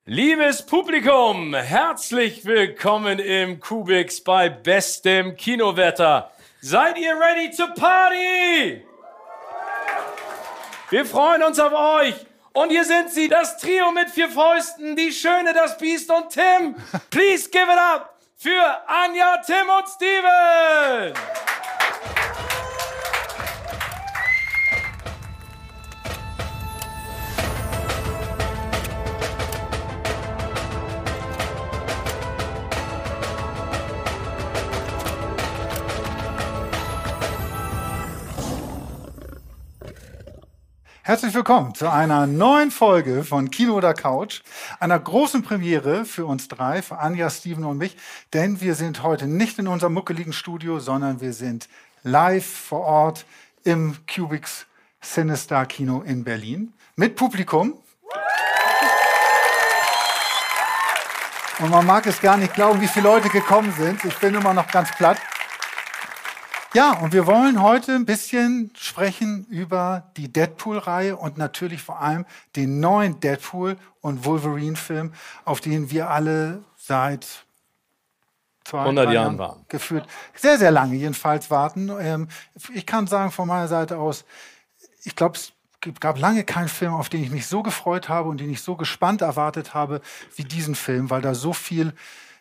Liebes Publikum, herzlich willkommen im Kubix bei bestem Kinowetter. Seid ihr ready to party? Wir freuen uns auf euch. Und hier sind sie, das Trio mit 4 Fäusten, die Schöne, das Biest und Tim. Please give it up für Anja, Tim und Steven. Herzlich willkommen zu einer neuen Folge von Kino oder Couch, einer großen Premiere für uns drei, für Anja, Steven und mich, denn wir sind heute nicht in unserem muckeligen Studio, sondern wir sind live vor Ort im Kubix Cinestar Kino in Berlin mit Publikum. Und man mag es gar nicht glauben, wie viele Leute gekommen sind. Ich bin immer noch ganz platt. Ja, und wir wollen heute ein bisschen sprechen über die Deadpool-Reihe und natürlich vor allem den neuen Deadpool- und Wolverine-Film, auf den wir alle seit 100 Jahren warten. Gefühlt sehr, sehr lange jedenfalls warten. Ich kann sagen von meiner Seite aus, ich glaube, es gab lange keinen Film, auf den ich mich so gefreut habe und den ich so gespannt erwartet habe wie diesen Film, weil da so viel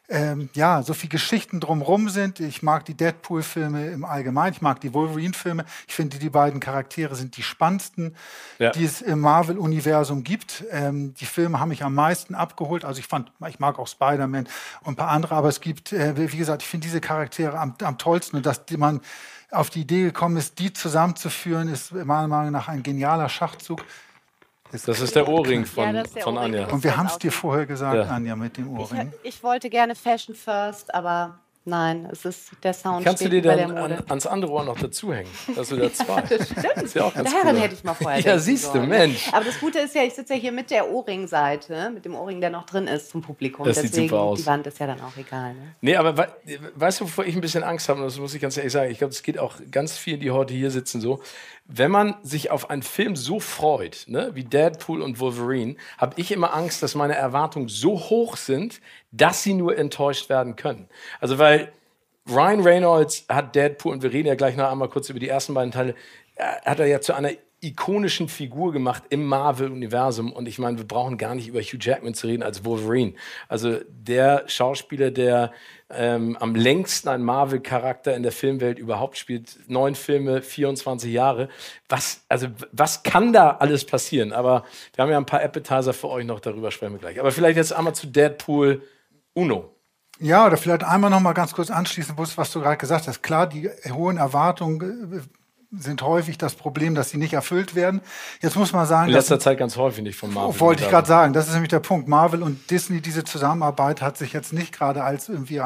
Geschichten drumherum sind. Ich mag die Deadpool-Filme im Allgemeinen, ich mag die Wolverine-Filme. Ich finde, die beiden Charaktere sind die spannendsten, die es im Marvel-Universum gibt. Die Filme haben mich am meisten abgeholt. Also ich mag auch Spider-Man und ein paar andere, aber es gibt, wie gesagt, ich finde diese Charaktere am tollsten und dass man auf die Idee gekommen ist, die zusammenzuführen, ist meiner Meinung nach ein genialer Schachzug. Das ist der Ohrring von Ohrring. Anja. Und wir haben es dir vorher gesagt, Anja, mit dem Ohrring. Ich wollte gerne Fashion First, aber nein, es ist der Sound. Kannst du dir dann ans andere Ohr noch dazuhängen, dass du da zwei? Das stimmt. Das ist ja auch ganz Daran cool. hätte ich mal vorher Ja, siehst du, Mensch. Aber das Gute ist ja, ich sitze ja hier mit der Ohrringseite, mit dem Ohrring, der noch drin ist zum Publikum. Das sieht super aus. Die Wand ist ja dann auch egal. Ne? Nee, aber weißt du, wovor ich ein bisschen Angst habe, und das muss ich ganz ehrlich sagen, ich glaube, es geht auch ganz vielen, die heute hier sitzen, so. Wenn man sich auf einen Film so freut, ne, wie Deadpool und Wolverine, habe ich immer Angst, dass meine Erwartungen so hoch sind, dass sie nur enttäuscht werden können. Also weil Ryan Reynolds hat Deadpool, und wir reden ja gleich noch einmal kurz über die ersten beiden Teile, hat er ja zu einer ikonischen Figur gemacht im Marvel-Universum. Und ich meine, wir brauchen gar nicht über Hugh Jackman zu reden als Wolverine. Also der Schauspieler, der am längsten ein Marvel-Charakter in der Filmwelt überhaupt spielt. 9 Filme, 24 Jahre. Was kann da alles passieren? Aber wir haben ja ein paar Appetizer für euch noch, darüber sprechen wir gleich. Aber vielleicht jetzt einmal zu Deadpool Uno. Ja, oder vielleicht einmal noch mal ganz kurz anschließen, was du gerade gesagt hast. Klar, die hohen Erwartungen sind häufig das Problem, dass sie nicht erfüllt werden. Jetzt muss man sagen, in letzter Zeit ganz häufig nicht von Marvel. Wollte ich gerade sagen, das ist nämlich der Punkt. Marvel und Disney, diese Zusammenarbeit hat sich jetzt nicht gerade als irgendwie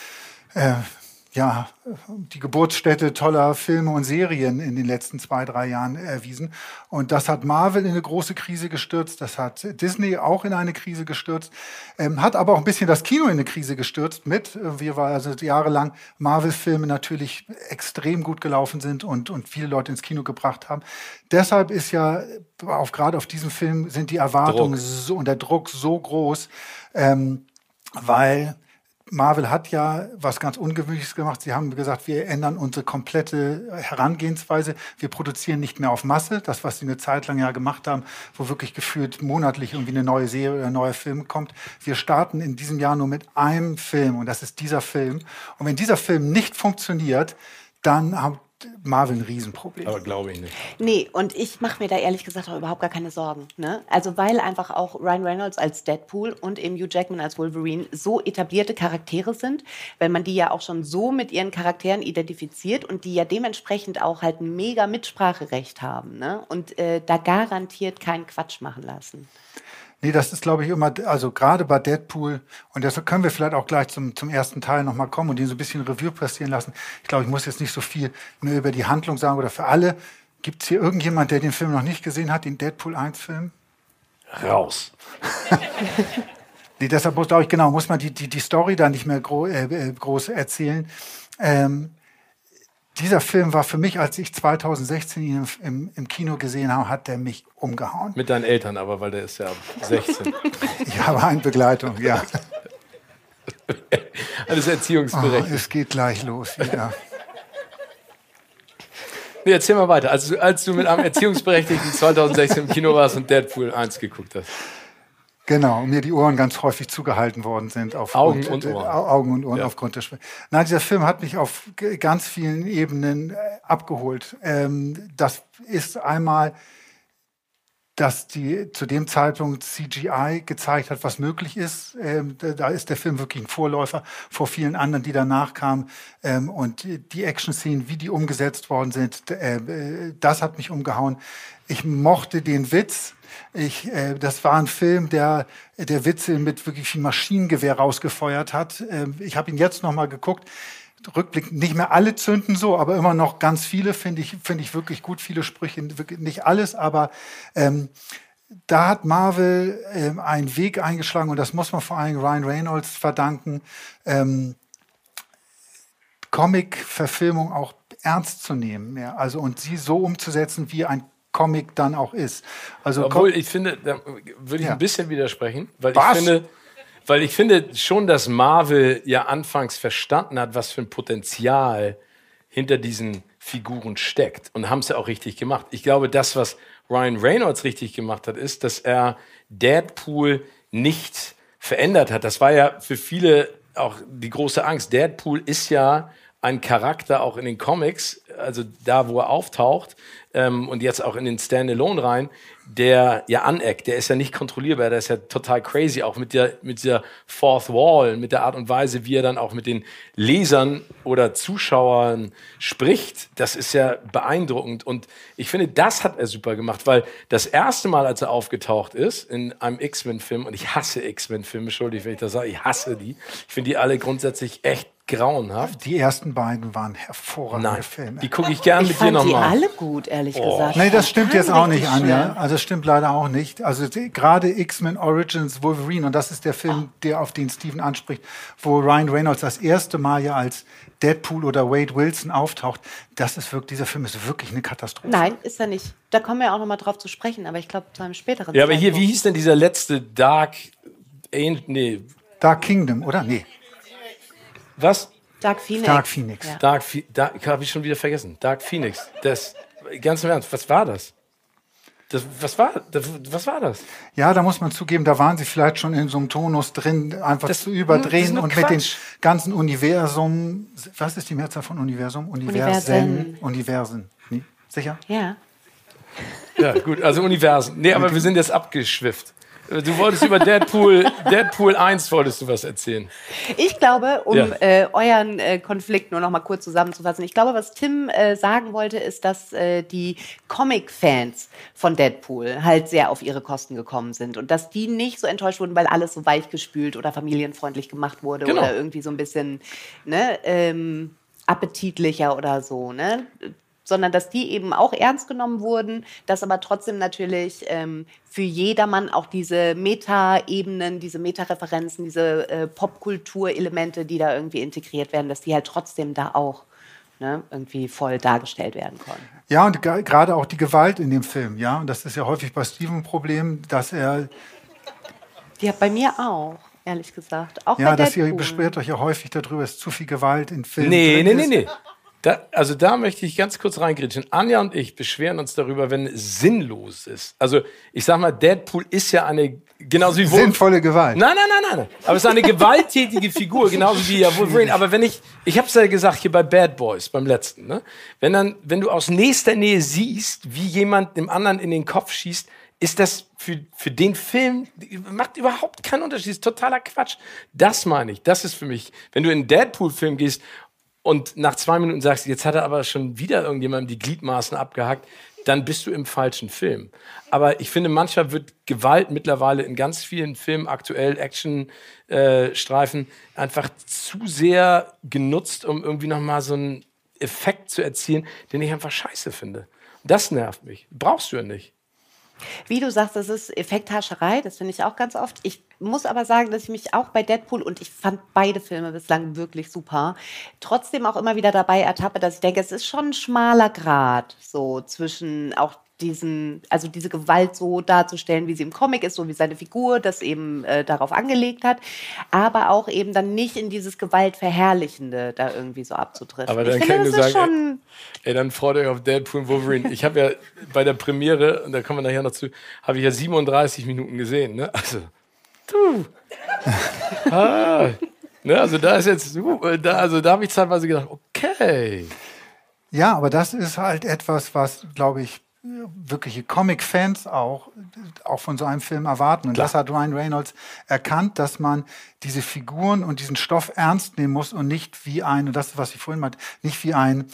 die Geburtsstätte toller Filme und Serien in den letzten 2-3 Jahren erwiesen. Und das hat Marvel in eine große Krise gestürzt, das hat Disney auch in eine Krise gestürzt, hat aber auch ein bisschen das Kino in eine Krise gestürzt jahrelang Marvel-Filme natürlich extrem gut gelaufen sind und viele Leute ins Kino gebracht haben. Deshalb ist ja gerade auf diesem Film sind die Erwartungen und der Druck so groß, weil Marvel hat ja was ganz Ungewöhnliches gemacht. Sie haben gesagt, wir ändern unsere komplette Herangehensweise. Wir produzieren nicht mehr auf Masse. Das, was sie eine Zeit lang ja gemacht haben, wo wirklich gefühlt monatlich irgendwie eine neue Serie oder ein neuer Film kommt. Wir starten in diesem Jahr nur mit einem Film und das ist dieser Film. Und wenn dieser Film nicht funktioniert, dann haben Marvel ein Riesenproblem. Aber glaube ich nicht. Nee, und ich mache mir da ehrlich gesagt auch überhaupt gar keine Sorgen. Ne? Also weil einfach auch Ryan Reynolds als Deadpool und eben Hugh Jackman als Wolverine so etablierte Charaktere sind, weil man die ja auch schon so mit ihren Charakteren identifiziert und die ja dementsprechend auch halt ein mega Mitspracherecht haben. Ne? Und da garantiert keinen Quatsch machen lassen. Nee, das ist, glaube ich, immer, also gerade bei Deadpool, und deshalb können wir vielleicht auch gleich zum ersten Teil nochmal kommen und den so ein bisschen Revue passieren lassen. Ich glaube, ich muss jetzt nicht so viel mehr über die Handlung sagen oder für alle. Gibt es hier irgendjemand, der den Film noch nicht gesehen hat, den Deadpool 1-Film? Raus. Nee, deshalb muss man die Story da nicht mehr groß erzählen. dieser Film war für mich, als ich 2016 ihn im Kino gesehen habe, hat der mich umgehauen. Mit deinen Eltern aber, weil der ist ja 16. Ich habe eine Begleitung, ja. Alles erziehungsberechtigt. Es geht gleich los wieder. Nee, erzähl mal weiter. Als du mit einem Erziehungsberechtigten 2016 im Kino warst und Deadpool 1 geguckt hast. Genau, und mir die Ohren ganz häufig zugehalten worden sind. Augen und Ohren. Augen und Ohren aufgrund der Schwäche. Nein, dieser Film hat mich auf ganz vielen Ebenen abgeholt. Das ist einmal, dass zu dem Zeitpunkt CGI gezeigt hat, was möglich ist. Da ist der Film wirklich ein Vorläufer vor vielen anderen, die danach kamen. Und die Action-Szenen, wie die umgesetzt worden sind, das hat mich umgehauen. Ich mochte den Witz. Das war ein Film, der Witze mit wirklich viel Maschinengewehr rausgefeuert hat. Ich habe ihn jetzt noch mal geguckt. Rückblickend nicht mehr alle zünden so, aber immer noch ganz viele finde ich wirklich gut. Viele Sprüche, wirklich nicht alles, aber da hat Marvel einen Weg eingeschlagen und das muss man vor allem Ryan Reynolds verdanken, Comic-Verfilmung auch ernst zu nehmen, ja, also und sie so umzusetzen, wie ein Comic dann auch ist. Also obwohl ich finde, da würde ich ein bisschen widersprechen, weil ich finde schon, dass Marvel ja anfangs verstanden hat, was für ein Potenzial hinter diesen Figuren steckt und haben es ja auch richtig gemacht. Ich glaube, das, was Ryan Reynolds richtig gemacht hat, ist, dass er Deadpool nicht verändert hat. Das war ja für viele auch die große Angst. Deadpool ist ja ein Charakter auch in den Comics, also da, wo er auftaucht, und jetzt auch in den Standalone rein, der ja aneckt, der ist ja nicht kontrollierbar, der ist ja total crazy, auch mit dieser Fourth Wall, mit der Art und Weise, wie er dann auch mit den Lesern oder Zuschauern spricht, das ist ja beeindruckend und ich finde, das hat er super gemacht, weil das erste Mal, als er aufgetaucht ist in einem X-Men-Film, und ich hasse X-Men-Filme, entschuldigt, wenn ich das sage, ich hasse die, ich finde die alle grundsätzlich echt grauenhaft. Die ersten beiden waren hervorragende Filme. Die gucke ich gerne mit dir nochmal. Ich fand die alle gut, ehrlich gesagt. Nee, das stimmt jetzt auch nicht, Anja. Also das stimmt leider auch nicht. Also gerade X-Men Origins Wolverine, und das ist der Film, auf den Steven anspricht, wo Ryan Reynolds das erste Mal ja als Deadpool oder Wade Wilson auftaucht. Dieser Film ist wirklich eine Katastrophe. Nein, ist er nicht. Da kommen wir auch nochmal drauf zu sprechen, aber ich glaube zu einem späteren Ja, aber hier, wie hieß denn dieser letzte Dark Kingdom, oder? Nee. Was? Dark Phoenix. Dark Phoenix. Ja. Habe ich schon wieder vergessen. Dark Phoenix. Das, ganz im Ernst, was war das? Was war das? Ja, da muss man zugeben, da waren sie vielleicht schon in so einem Tonus drin, einfach zu überdrehen und mit den ganzen Universum. Was ist die Mehrzahl von Universum? Universen. Nee? Sicher? Ja. Ja, gut, also Universen. Nee, aber wir sind jetzt abgeschwifft. Du wolltest über Deadpool 1 wolltest du was erzählen. Ich glaube, euren Konflikt nur noch mal kurz zusammenzufassen. Ich glaube, was Tim sagen wollte, ist, dass die Comic-Fans von Deadpool halt sehr auf ihre Kosten gekommen sind und dass die nicht so enttäuscht wurden, weil alles so weichgespült oder familienfreundlich gemacht wurde oder irgendwie so ein bisschen appetitlicher oder so, ne? Sondern dass die eben auch ernst genommen wurden, dass aber trotzdem natürlich für jedermann auch diese Meta-Ebenen, diese Meta-Referenzen, diese Popkulturelemente, die da irgendwie integriert werden, dass die halt trotzdem da auch irgendwie voll dargestellt werden konnten. Ja, und gerade auch die Gewalt in dem Film, ja, und das ist ja häufig bei Steven ein Problem, dass er... Die hat bei mir auch, ehrlich gesagt. Auch ja, bei dass Deadpool. ihr beschwert euch ja häufig darüber, dass zu viel Gewalt in Filmen Nee. Da möchte ich ganz kurz reingrätschen. Anja und ich beschweren uns darüber, wenn es sinnlos ist. Also ich sag mal, Deadpool ist ja eine, genauso wie sinnvolle Gewalt. Nein. Aber es ist eine gewalttätige Figur, genauso wie ja Wolverine. Aber wenn ich hab's ja gesagt hier bei Bad Boys, beim letzten, ne? Wenn du aus nächster Nähe siehst, wie jemand dem anderen in den Kopf schießt, ist das für den Film, macht überhaupt keinen Unterschied, ist totaler Quatsch. Das meine ich, das ist für mich, wenn du in einen Deadpool-Film gehst, und nach 2 Minuten sagst, jetzt hat er aber schon wieder irgendjemandem die Gliedmaßen abgehackt, dann bist du im falschen Film. Aber ich finde, manchmal wird Gewalt mittlerweile in ganz vielen Filmen, aktuell Action-Streifen, einfach zu sehr genutzt, um irgendwie nochmal so einen Effekt zu erzielen, den ich einfach scheiße finde. Das nervt mich. Brauchst du ja nicht. Wie du sagst, das ist Effekthascherei, das finde ich auch ganz oft. Ich muss aber sagen, dass ich mich auch bei Deadpool, und ich fand beide Filme bislang wirklich super, trotzdem auch immer wieder dabei ertappe, dass ich denke, es ist schon ein schmaler Grat so zwischen auch also diese Gewalt so darzustellen, wie sie im Comic ist, so wie seine Figur das eben darauf angelegt hat, aber auch eben dann nicht in dieses Gewaltverherrlichende da irgendwie so abzudriften. Aber dann kann ich nur sagen, ey, dann freut euch auf Deadpool und Wolverine. Ich habe ja bei der Premiere, und da kommen wir nachher noch zu, habe ich ja 37 Minuten gesehen, ne? Also, ne? Also da ist jetzt, da habe ich zeitweise gedacht, okay. Ja, aber das ist halt etwas, was, glaube ich, wirkliche Comic-Fans auch von so einem Film erwarten. Und das hat Ryan Reynolds erkannt, dass man diese Figuren und diesen Stoff ernst nehmen muss und nicht wie und das, was ich vorhin meinte, nicht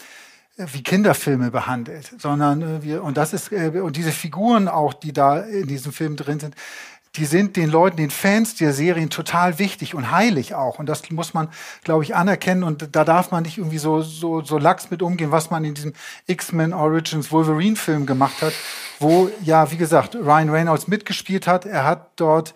wie Kinderfilme behandelt, sondern und diese Figuren auch, die da in diesem Film drin sind, die sind den Leuten, den Fans der Serien total wichtig und heilig auch. Und das muss man, glaube ich, anerkennen. Und da darf man nicht irgendwie so lax mit umgehen, was man in diesem X-Men Origins Wolverine-Film gemacht hat, wo, ja, wie gesagt, Ryan Reynolds mitgespielt hat. Er hat dort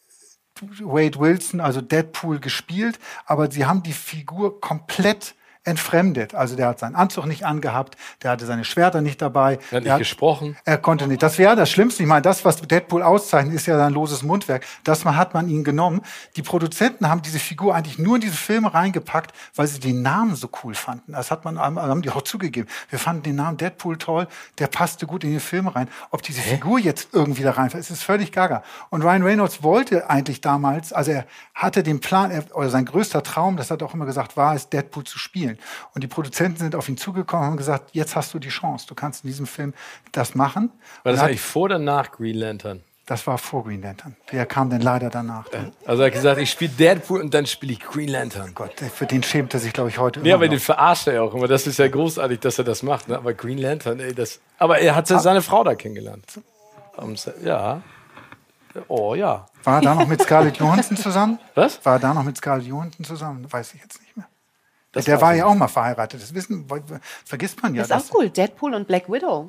Wade Wilson, also Deadpool, gespielt. Aber sie haben die Figur komplett entfremdet. Also der hat seinen Anzug nicht angehabt, der hatte seine Schwerter nicht dabei. Er hat nicht gesprochen. Er konnte nicht. Das wäre das Schlimmste. Ich meine, das, was Deadpool auszeichnet, ist ja sein loses Mundwerk. Hat man ihn genommen. Die Produzenten haben diese Figur eigentlich nur in diese Filme reingepackt, weil sie den Namen so cool fanden. Das haben die auch zugegeben. Wir fanden den Namen Deadpool toll, der passte gut in den Film rein. Ob diese Figur jetzt irgendwie da reinfällt, ist völlig gaga. Und Ryan Reynolds wollte eigentlich damals, also er hatte den Plan, oder sein größter Traum, das hat er auch immer gesagt, war es, Deadpool zu spielen. Und die Produzenten sind auf ihn zugekommen und haben gesagt, jetzt hast du die Chance, du kannst in diesem Film das machen. War das eigentlich vor oder nach Green Lantern? Das war vor Green Lantern. Der kam dann leider danach. Also er hat gesagt, ich spiele Deadpool und dann spiele ich Green Lantern. Gott, für den schämt er sich, glaube ich, heute immer aber den verarscht er ja auch immer. Das ist ja großartig, dass er das macht. Ne? Aber Green Lantern, aber er hat seine Frau da kennengelernt. Ja. Oh ja. War er da noch mit Scarlett Johansson zusammen? Was? War er da noch mit Scarlett Johansson zusammen? Weiß ich jetzt nicht mehr. Der war ja auch mal verheiratet. Das vergisst man ja. Das ist auch cool. Deadpool und Black Widow.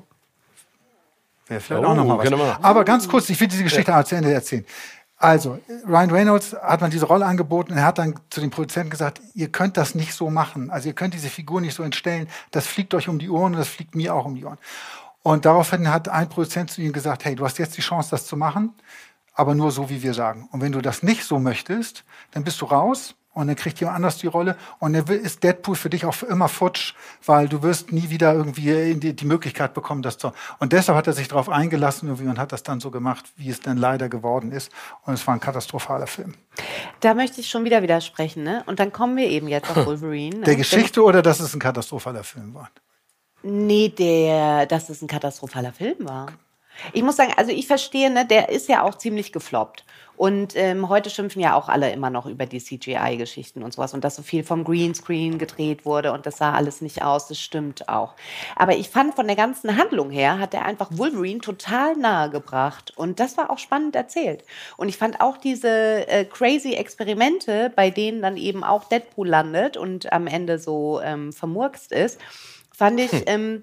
Wäre vielleicht auch noch mal was. Aber ganz kurz, ich will diese Geschichte zu Ende erzählen. Also, Ryan Reynolds hat man diese Rolle angeboten und er hat dann zu den Produzenten gesagt, ihr könnt das nicht so machen. Also ihr könnt diese Figur nicht so entstellen. Das fliegt euch um die Ohren und das fliegt mir auch um die Ohren. Und daraufhin hat ein Produzent zu ihm gesagt, hey, du hast jetzt die Chance, das zu machen, aber nur so, wie wir sagen. Und wenn du das nicht so möchtest, dann bist du raus und dann kriegt jemand anders die Rolle und dann ist Deadpool für dich auch für immer futsch, weil du wirst nie wieder irgendwie die Möglichkeit bekommen, das zu... Und deshalb hat er sich darauf eingelassen irgendwie und hat das dann so gemacht, wie es dann leider geworden ist. Und es war ein katastrophaler Film. Da möchte ich schon wieder widersprechen, ne? Und dann kommen wir eben jetzt auf Wolverine. Ne? Der Geschichte oder dass es ein katastrophaler Film war? Nee, dass es ein katastrophaler Film war. Ich muss sagen, also ich verstehe, ne, der ist ja auch ziemlich gefloppt. Und heute schimpfen ja auch alle immer noch über die CGI-Geschichten und sowas und dass so viel vom Greenscreen gedreht wurde und das sah alles nicht aus, das stimmt auch. Aber ich fand, von der ganzen Handlung her hat er einfach Wolverine total nahe gebracht und das war auch spannend erzählt. Und ich fand auch diese crazy Experimente, bei denen dann eben auch Deadpool landet und am Ende so vermurkst ist, fand ich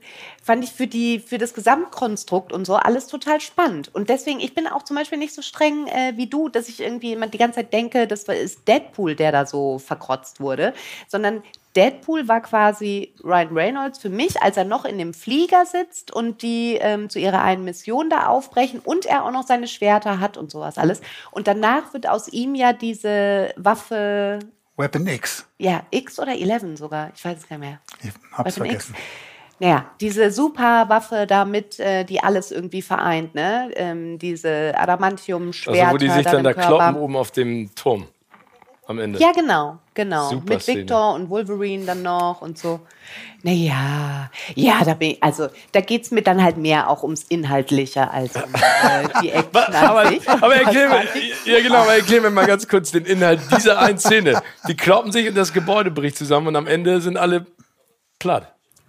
für das Gesamtkonstrukt und so alles total spannend. Und deswegen, ich bin auch zum Beispiel nicht so streng wie du, dass ich irgendwie immer die ganze Zeit denke, das ist Deadpool, der da so verkrotzt wurde, sondern Deadpool war quasi Ryan Reynolds für mich, als er noch in dem Flieger sitzt und die zu ihrer einen Mission da aufbrechen und er auch noch seine Schwerter hat und sowas alles. Und danach wird aus ihm ja diese Waffe... Weapon X. Ja, X oder 11 sogar. Ich weiß es gar nicht mehr. Ich hab's Weapon vergessen. X. Naja, diese Superwaffe damit, die alles irgendwie vereint, ne? Diese Adamantium-Schwerter. Also wo die sich dann da Körper. kloppen oben auf dem Turm am Ende. Ja, genau. Super mit Szene. Victor und Wolverine dann noch und so. Naja, ja, da geht's mir dann halt mehr auch ums Inhaltliche als um die Action an sich. Aber erklär mir mal ganz kurz den Inhalt dieser einen Szene. Die kloppen sich und das Gebäude bricht zusammen und am Ende sind alle platt.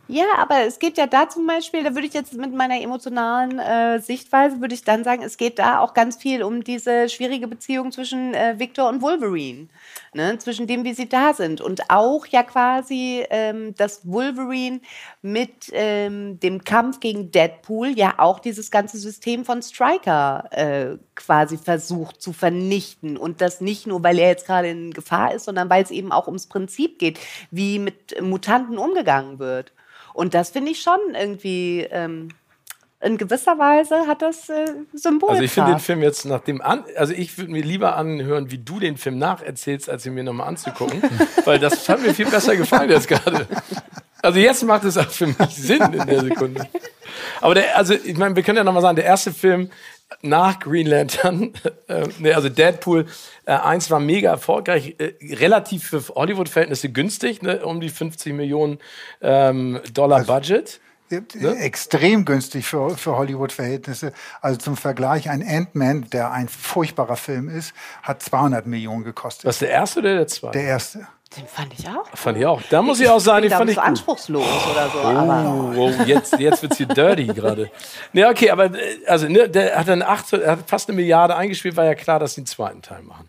Ja, aber es geht ja da zum Beispiel, da würde ich jetzt mit meiner emotionalen Sichtweise, würde ich dann sagen, es geht da auch ganz viel um diese schwierige Beziehung zwischen Victor und Wolverine, ne? Zwischen dem, wie sie da sind. Und auch ja quasi, dass Wolverine mit dem Kampf gegen Deadpool ja auch dieses ganze System von Stryker quasi versucht zu vernichten. Und das nicht nur, weil er jetzt gerade in Gefahr ist, sondern weil es eben auch ums Prinzip geht, wie mit Mutanten umgegangen wird. Und das finde ich schon irgendwie, in gewisser Weise hat das Symbolkraft. Also ich finde den Film jetzt nach dem also ich würde mir lieber anhören, wie du den Film nacherzählst, als ihn mir nochmal anzugucken, weil das hat mir viel besser gefallen jetzt gerade. Also jetzt macht es auch für mich Sinn in der Sekunde. Aber ich meine, wir können ja nochmal sagen, der erste Film nach Green Lantern, also Deadpool 1 war mega erfolgreich, relativ für Hollywood-Verhältnisse günstig, ne, um die 50 Millionen Dollar Budget. Ne? Extrem günstig für Hollywood-Verhältnisse. Also zum Vergleich, ein Ant-Man, der ein furchtbarer Film ist, hat 200 Millionen gekostet. Was, der erste oder der zweite? Der erste. Den fand ich auch. Fand ich auch. Da muss ich auch sagen, den fand ich so gut. Anspruchslos oder so. Aber Jetzt wird's hier dirty gerade. Ne, okay, aber also ne, der hat er hat fast 1 Milliarde eingespielt, war ja klar, dass sie einen zweiten Teil machen.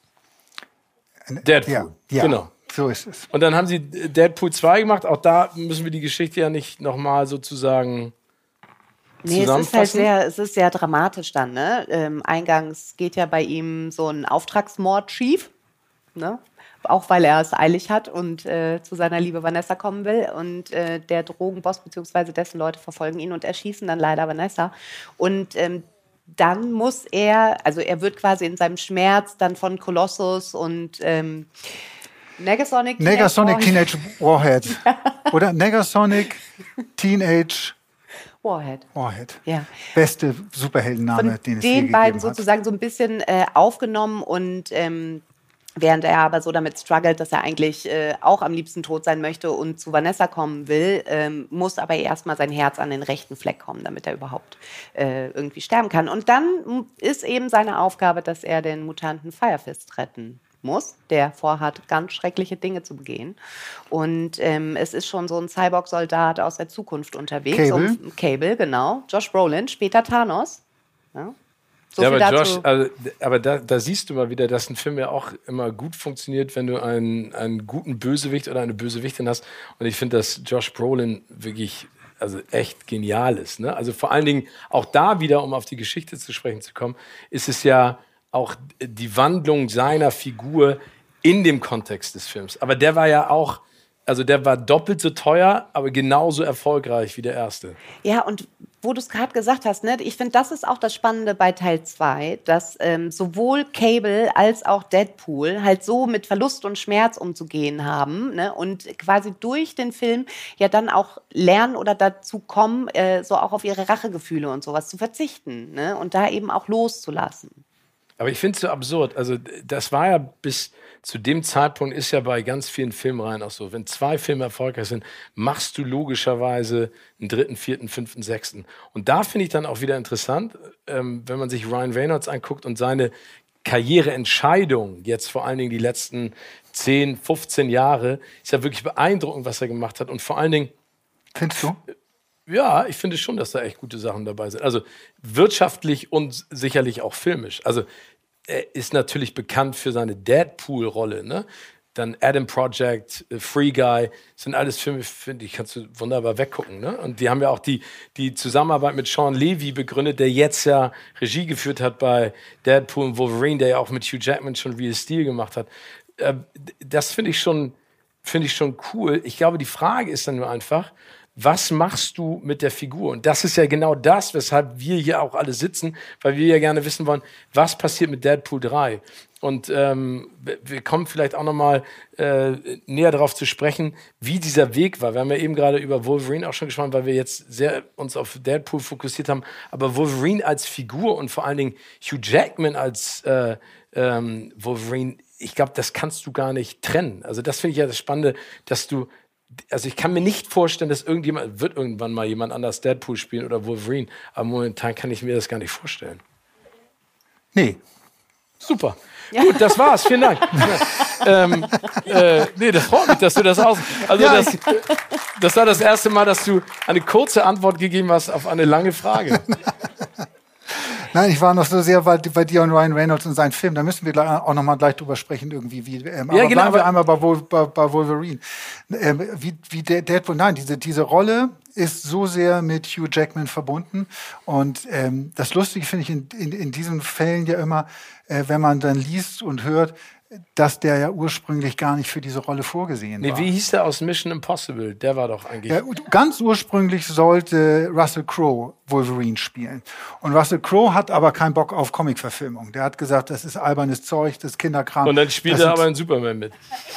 Deadpool. Ja, genau. So ist es. Und dann haben sie Deadpool 2 gemacht. Auch da müssen wir die Geschichte ja nicht nochmal sozusagen zusammenfassen. Es ist sehr dramatisch dann, ne? Eingangs geht ja bei ihm so ein Auftragsmord schief, ne? Auch weil er es eilig hat und zu seiner liebe Vanessa kommen will. Und der Drogenboss bzw. dessen Leute verfolgen ihn und erschießen dann leider Vanessa. Und dann muss er wird quasi in seinem Schmerz dann von Colossus und Negasonic Teenage Warhead. Oder Negasonic Teenage Warhead. Ja. Beste Superheldenname, den es je den gegeben beiden hat. sozusagen so ein bisschen aufgenommen und während er aber so damit struggelt, dass er eigentlich auch am liebsten tot sein möchte und zu Vanessa kommen will, muss aber erstmal sein Herz an den rechten Fleck kommen, damit er überhaupt irgendwie sterben kann. Und dann ist eben seine Aufgabe, dass er den Mutanten Firefist retten muss, der vorhat, ganz schreckliche Dinge zu begehen. Und es ist schon so ein Cyborg-Soldat aus der Zukunft unterwegs. Cable, genau. Josh Brolin, später Thanos. Ja. So ja, aber Josh, aber da siehst du mal wieder, dass ein Film ja auch immer gut funktioniert, wenn du einen guten Bösewicht oder eine Bösewichtin hast. Und ich finde, dass Josh Brolin wirklich echt genial ist. Ne? Also vor allen Dingen auch da wieder, um auf die Geschichte zu sprechen zu kommen, ist es ja auch die Wandlung seiner Figur in dem Kontext des Films. Aber der war ja auch, der war doppelt so teuer, aber genauso erfolgreich wie der erste. Ja, und wo du es gerade gesagt hast, ne, ich finde, das ist auch das Spannende bei Teil 2, dass sowohl Cable als auch Deadpool halt so mit Verlust und Schmerz umzugehen haben, ne, und quasi durch den Film ja dann auch lernen oder dazu kommen, so auch auf ihre Rachegefühle und sowas zu verzichten, ne, und da eben auch loszulassen. Aber ich finde es so absurd. Also das war ja bis zu dem Zeitpunkt ist ja bei ganz vielen Filmreihen auch so. Wenn 2 Filme erfolgreich sind, machst du logischerweise einen 3., 4., 5., 6. Und da finde ich dann auch wieder interessant, wenn man sich Ryan Reynolds anguckt und seine Karriereentscheidung, jetzt vor allen Dingen die letzten 10, 15 Jahre, ist ja wirklich beeindruckend, was er gemacht hat. Und vor allen Dingen... Findest du? Ja, ich finde schon, dass da echt gute Sachen dabei sind. Also wirtschaftlich und sicherlich auch filmisch. Also er ist natürlich bekannt für seine Deadpool-Rolle, ne? Dann Adam Project, Free Guy, sind alles Filme, finde ich, kannst du wunderbar weggucken. Ne? Und die haben ja auch die Zusammenarbeit mit Sean Levy begründet, der jetzt ja Regie geführt hat bei Deadpool und Wolverine, der ja auch mit Hugh Jackman schon Real Steel gemacht hat. Das finde ich schon cool. Ich glaube, die Frage ist dann nur einfach, was machst du mit der Figur? Und das ist ja genau das, weshalb wir hier auch alle sitzen, weil wir ja gerne wissen wollen, was passiert mit Deadpool 3? Und wir kommen vielleicht auch nochmal näher darauf zu sprechen, wie dieser Weg war. Wir haben ja eben gerade über Wolverine auch schon gesprochen, weil wir jetzt sehr uns auf Deadpool fokussiert haben. Aber Wolverine als Figur und vor allen Dingen Hugh Jackman als Wolverine, ich glaube, das kannst du gar nicht trennen. Also das finde ich ja das Spannende, dass ich kann mir nicht vorstellen, dass wird irgendwann mal jemand anders Deadpool spielen oder Wolverine, aber momentan kann ich mir das gar nicht vorstellen. Nee, Super. Ja. Gut, das war's. Vielen Dank. Nee, das freut mich, dass du das aus... Also ja, das war das erste Mal, dass du eine kurze Antwort gegeben hast auf eine lange Frage. Nein, ich war noch so sehr bei dir und Ryan Reynolds und seinen Film. Da müssen wir auch noch mal gleich drüber sprechen irgendwie. Aber ja, genau, bleiben wir einmal bei Wolverine. Wie Deadpool. Nein, diese Rolle ist so sehr mit Hugh Jackman verbunden. Und das Lustige finde ich in diesen Fällen ja immer, wenn man dann liest und hört, dass der ja ursprünglich gar nicht für diese Rolle vorgesehen war. Wie hieß der aus Mission Impossible? Der war doch eigentlich... Ja, ganz ursprünglich sollte Russell Crowe Wolverine spielen. Und Russell Crowe hat aber keinen Bock auf Comic-Verfilmung. Der hat gesagt, das ist albernes Zeug, das ist Kinderkram. Und dann spielt er aber in Superman mit.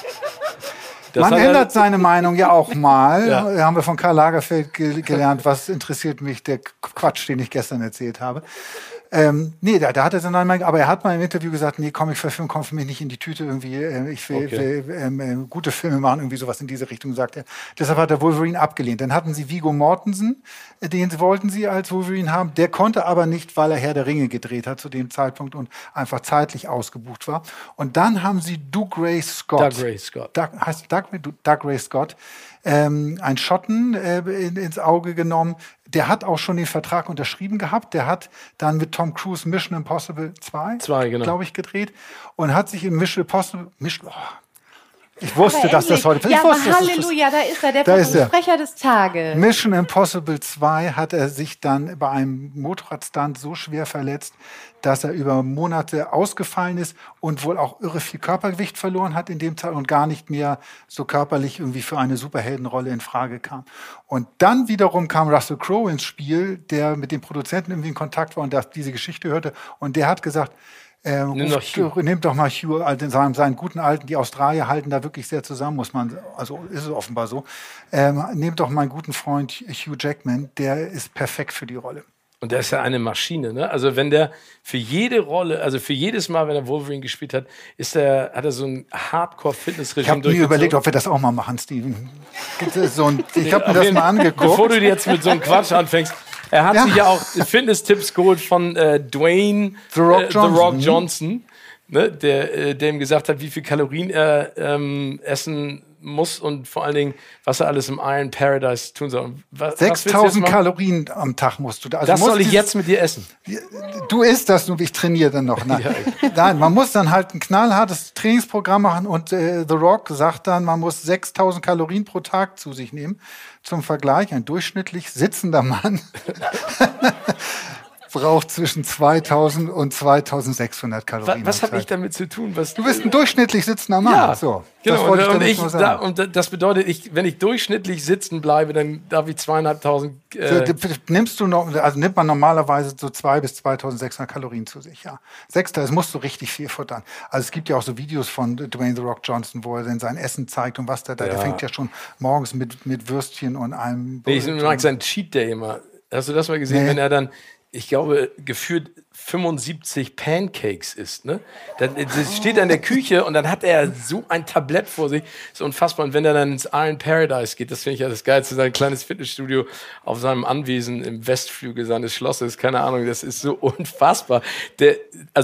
Man ändert seine Meinung ja auch mal. Ja. Haben wir von Karl Lagerfeld gelernt, was interessiert mich, der Quatsch, den ich gestern erzählt habe. Da hat er seine Meinung, aber er hat mal im Interview gesagt, nee, Comic-Verfilmung kommt für mich nicht in die Tüte irgendwie. Ich will gute Filme machen, irgendwie sowas in diese Richtung, sagt er. Deshalb hat er Wolverine abgelehnt. Dann hatten sie Viggo Mortensen, den wollten sie als Wolverine haben. Der konnte aber nicht, weil er Herr der Ringe gedreht hat zu dem Zeitpunkt und einfach zeitlich ausgebucht war. Und dann haben sie Doug Ray Scott. Doug Ray Scott. Ein Schotten ins Auge genommen. Der hat auch schon den Vertrag unterschrieben gehabt. Der hat dann mit Tom Cruise Mission Impossible 2 genau. glaube ich, gedreht und hat sich in Mission Impossible... Ich wusste, dass das heute... Ja, aber Halleluja, da ist er, der Sprecher des Tages. Mission Impossible 2 hat er sich dann bei einem Motorradstunt so schwer verletzt, dass er über Monate ausgefallen ist und wohl auch irre viel Körpergewicht verloren hat in dem Teil und gar nicht mehr so körperlich irgendwie für eine Superheldenrolle in Frage kam. Und dann wiederum kam Russell Crowe ins Spiel, der mit dem Produzenten irgendwie in Kontakt war und der diese Geschichte hörte. Und der hat gesagt, nimmt doch mal Hugh, seinen guten Alten, die Australier halten da wirklich sehr zusammen, also ist es offenbar so. Nehmt doch meinen guten Freund Hugh Jackman, der ist perfekt für die Rolle. Und der ist ja eine Maschine, ne? Also wenn der für jede Rolle, also für jedes Mal, wenn er Wolverine gespielt hat, hat er so ein Hardcore-Fitness-Regime. Ich habe mir überlegt, ob wir das auch mal machen, Steven. Ich habe mir das mal angeguckt. Bevor du jetzt mit so einem Quatsch anfängst. Er hat sich ja auch Fitness-Tipps geholt von Dwayne The Rock Johnson, ne? Der ihm gesagt hat, wie viel Kalorien er essen muss und vor allen Dingen, was er alles im Iron Paradise tun soll. 6.000 Kalorien am Tag musst du da. Also das soll ich jetzt mit dir essen. Du isst das nur, ich trainiere dann noch. Nein, man muss dann halt ein knallhartes Trainingsprogramm machen und The Rock sagt dann, man muss 6.000 Kalorien pro Tag zu sich nehmen. Zum Vergleich, ein durchschnittlich sitzender Mann braucht zwischen 2.000 und 2.600 Kalorien. Was habe ich damit zu tun? Du bist ein durchschnittlich sitzender Mann. Ja, so, genau. Und das bedeutet, wenn ich durchschnittlich sitzen bleibe, dann darf ich 2.500... nimmt man normalerweise so 2.000 bis 2.600 Kalorien zu sich. Ja. Das musst du richtig viel futtern. Also es gibt ja auch so Videos von Dwayne The Rock Johnson, wo er dann sein Essen zeigt und was der fängt ja schon morgens mit Würstchen und einem... Ich mag seinen Cheat Day immer. Hast du das mal gesehen, wenn er dann... Ich glaube, gefühlt 75 Pancakes isst, ne? Das steht er in der Küche und dann hat er so ein Tablett vor sich. Das ist unfassbar. Und wenn er dann ins Iron Paradise geht, das finde ich ja das Geilste, sein kleines Fitnessstudio auf seinem Anwesen im Westflügel seines Schlosses, keine Ahnung, das ist so unfassbar. Der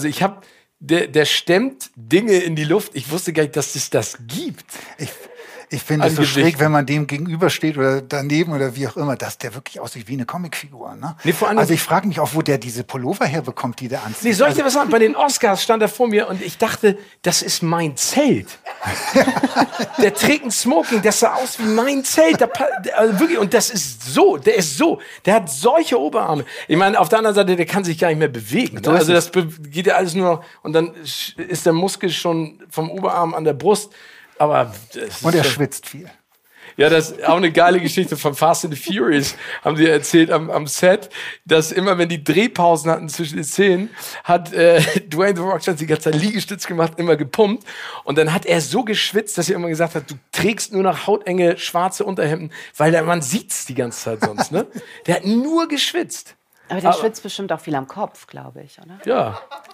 stemmt Dinge in die Luft. Ich wusste gar nicht, dass es das gibt. Ich finde es so schräg, wenn man dem gegenübersteht oder daneben oder wie auch immer, dass der wirklich aussieht wie eine Comicfigur. Ne? Nee, also ich frage mich auch, wo der diese Pullover herbekommt, die der anzieht. Nee, soll ich dir was sagen? Bei den Oscars stand er vor mir und ich dachte, das ist mein Zelt. Der trägt ein Smoking, das sah aus wie mein Zelt. Also wirklich, und das ist so, der hat solche Oberarme. Ich meine, auf der anderen Seite, der kann sich gar nicht mehr bewegen. Ne? Also das geht ja alles nur, und dann ist der Muskel schon vom Oberarm an der Brust. Aber und er schwitzt viel. Ja, das ist auch eine geile Geschichte von Fast and the Furious, haben die erzählt am Set, dass immer, wenn die Drehpausen hatten zwischen den Szenen, hat Dwayne The Rock Johnson die ganze Zeit Liegestütz gemacht, immer gepumpt. Und dann hat er so geschwitzt, dass er immer gesagt hat, du trägst nur noch hautenge schwarze Unterhemden, weil man sieht's die ganze Zeit sonst. Ne? Der hat nur geschwitzt. Aber der schwitzt bestimmt auch viel am Kopf, glaube ich, oder? Ja.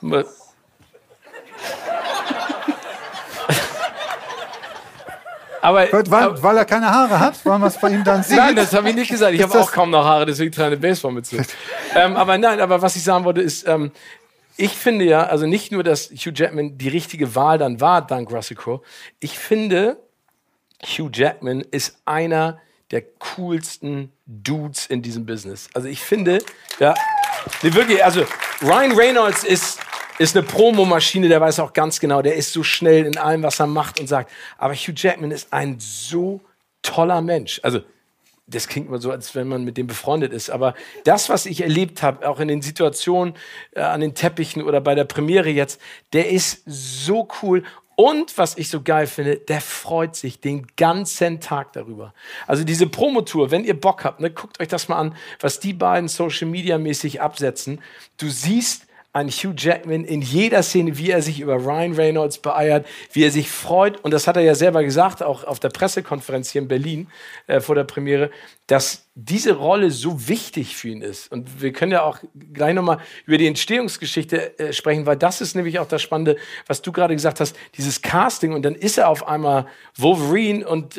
Aber, weil er keine Haare hat, weil man es bei ihm dann sieht. Nein, das habe ich nicht gesagt. Ich habe auch kaum noch Haare, deswegen trage ich eine Baseballmütze. Aber was ich sagen wollte, ist, ich finde ja, also nicht nur, dass Hugh Jackman die richtige Wahl dann war, dank Russell Crowe. Ich finde, Hugh Jackman ist einer der coolsten Dudes in diesem Business. Also ich finde, ja, nee, wirklich, also Ryan Reynolds ist eine Promomaschine, der weiß auch ganz genau, der ist so schnell in allem, was er macht und sagt. Aber Hugh Jackman ist ein so toller Mensch. Also das klingt immer so, als wenn man mit dem befreundet ist. Aber das, was ich erlebt habe, auch in den Situationen an den Teppichen oder bei der Premiere jetzt, der ist so cool. Und was ich so geil finde, der freut sich den ganzen Tag darüber. Also diese Promotour, wenn ihr Bock habt, ne, guckt euch das mal an, was die beiden Social-Media-mäßig absetzen. Du siehst einen Hugh Jackman in jeder Szene, wie er sich über Ryan Reynolds beeiert, wie er sich freut. Und das hat er ja selber gesagt, auch auf der Pressekonferenz hier in Berlin vor der Premiere, dass diese Rolle so wichtig für ihn ist. Und wir können ja auch gleich nochmal über die Entstehungsgeschichte sprechen, weil das ist nämlich auch das Spannende, was du gerade gesagt hast, dieses Casting. Und dann ist er auf einmal Wolverine und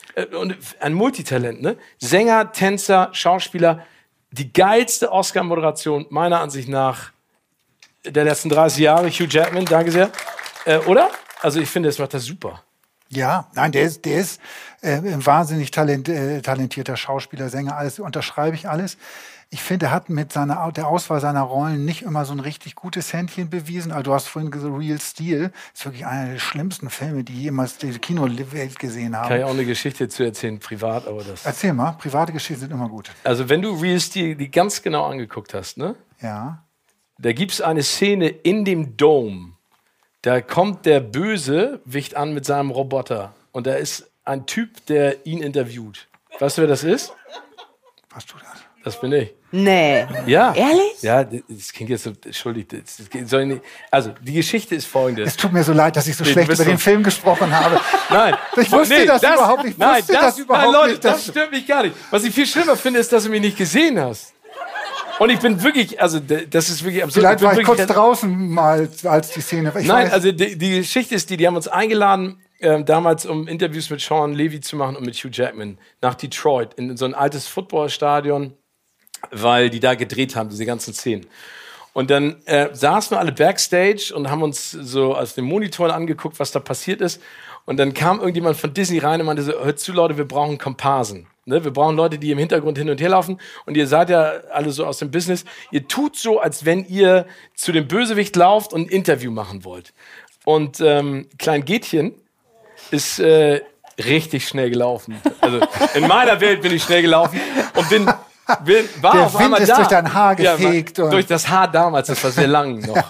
ein Multitalent. Ne? Sänger, Tänzer, Schauspieler. Die geilste Oscar-Moderation meiner Ansicht nach der letzten 30 Jahre, Hugh Jackman, danke sehr. Oder? Also ich finde, es macht das super. Ja, nein, der ist ein wahnsinnig talentierter Schauspieler, Sänger, alles unterschreibe ich alles. Ich finde, er hat mit der Auswahl seiner Rollen nicht immer so ein richtig gutes Händchen bewiesen. Also du hast vorhin gesagt, Real Steel ist wirklich einer der schlimmsten Filme, die jemals die Kinowelt gesehen haben. Kann ich auch eine Geschichte zu erzählen, privat, aber das... Erzähl mal, private Geschichten sind immer gut. Also wenn du Real Steel die ganz genau angeguckt hast, ne? Ja. Da gibt es eine Szene in dem Dome. Da kommt der Bösewicht an mit seinem Roboter. Und da ist ein Typ, der ihn interviewt. Weißt du, wer das ist? Warst du das? Das bin ich. Nee. Ja. Ehrlich? Ja, das klingt jetzt so, entschuldigt. Soll ich nicht, also, die Geschichte ist folgende. Es tut mir so leid, dass ich so schlecht über den Film gesprochen habe. Nein. Ich wusste das überhaupt nicht. Nein, Leute, nicht. Das stört mich gar nicht. Was ich viel schlimmer finde, ist, dass du mich nicht gesehen hast. Und ich bin wirklich, also das ist wirklich absurd. Vielleicht war ich kurz draußen mal, als die Szene... Also die Geschichte ist die haben uns eingeladen, damals, um Interviews mit Sean Levy zu machen und mit Hugh Jackman nach Detroit, in so ein altes Footballstadion, weil die da gedreht haben, diese ganzen Szenen. Und dann saßen wir alle Backstage und haben uns so aus den Monitoren angeguckt, was da passiert ist. Und dann kam irgendjemand von Disney rein und meinte so, hört zu, Leute, wir brauchen Komparsen. Ne, wir brauchen Leute, die im Hintergrund hin und her laufen. Und ihr seid ja alle so aus dem Business. Ihr tut so, als wenn ihr zu dem Bösewicht lauft und ein Interview machen wollt. Und Klein Gätchen ist richtig schnell gelaufen. Also in meiner Welt bin ich schnell gelaufen und war der auf Wind einmal ist da. durch dein Haar gefegt. Ja, durch das Haar damals, das war sehr lang noch.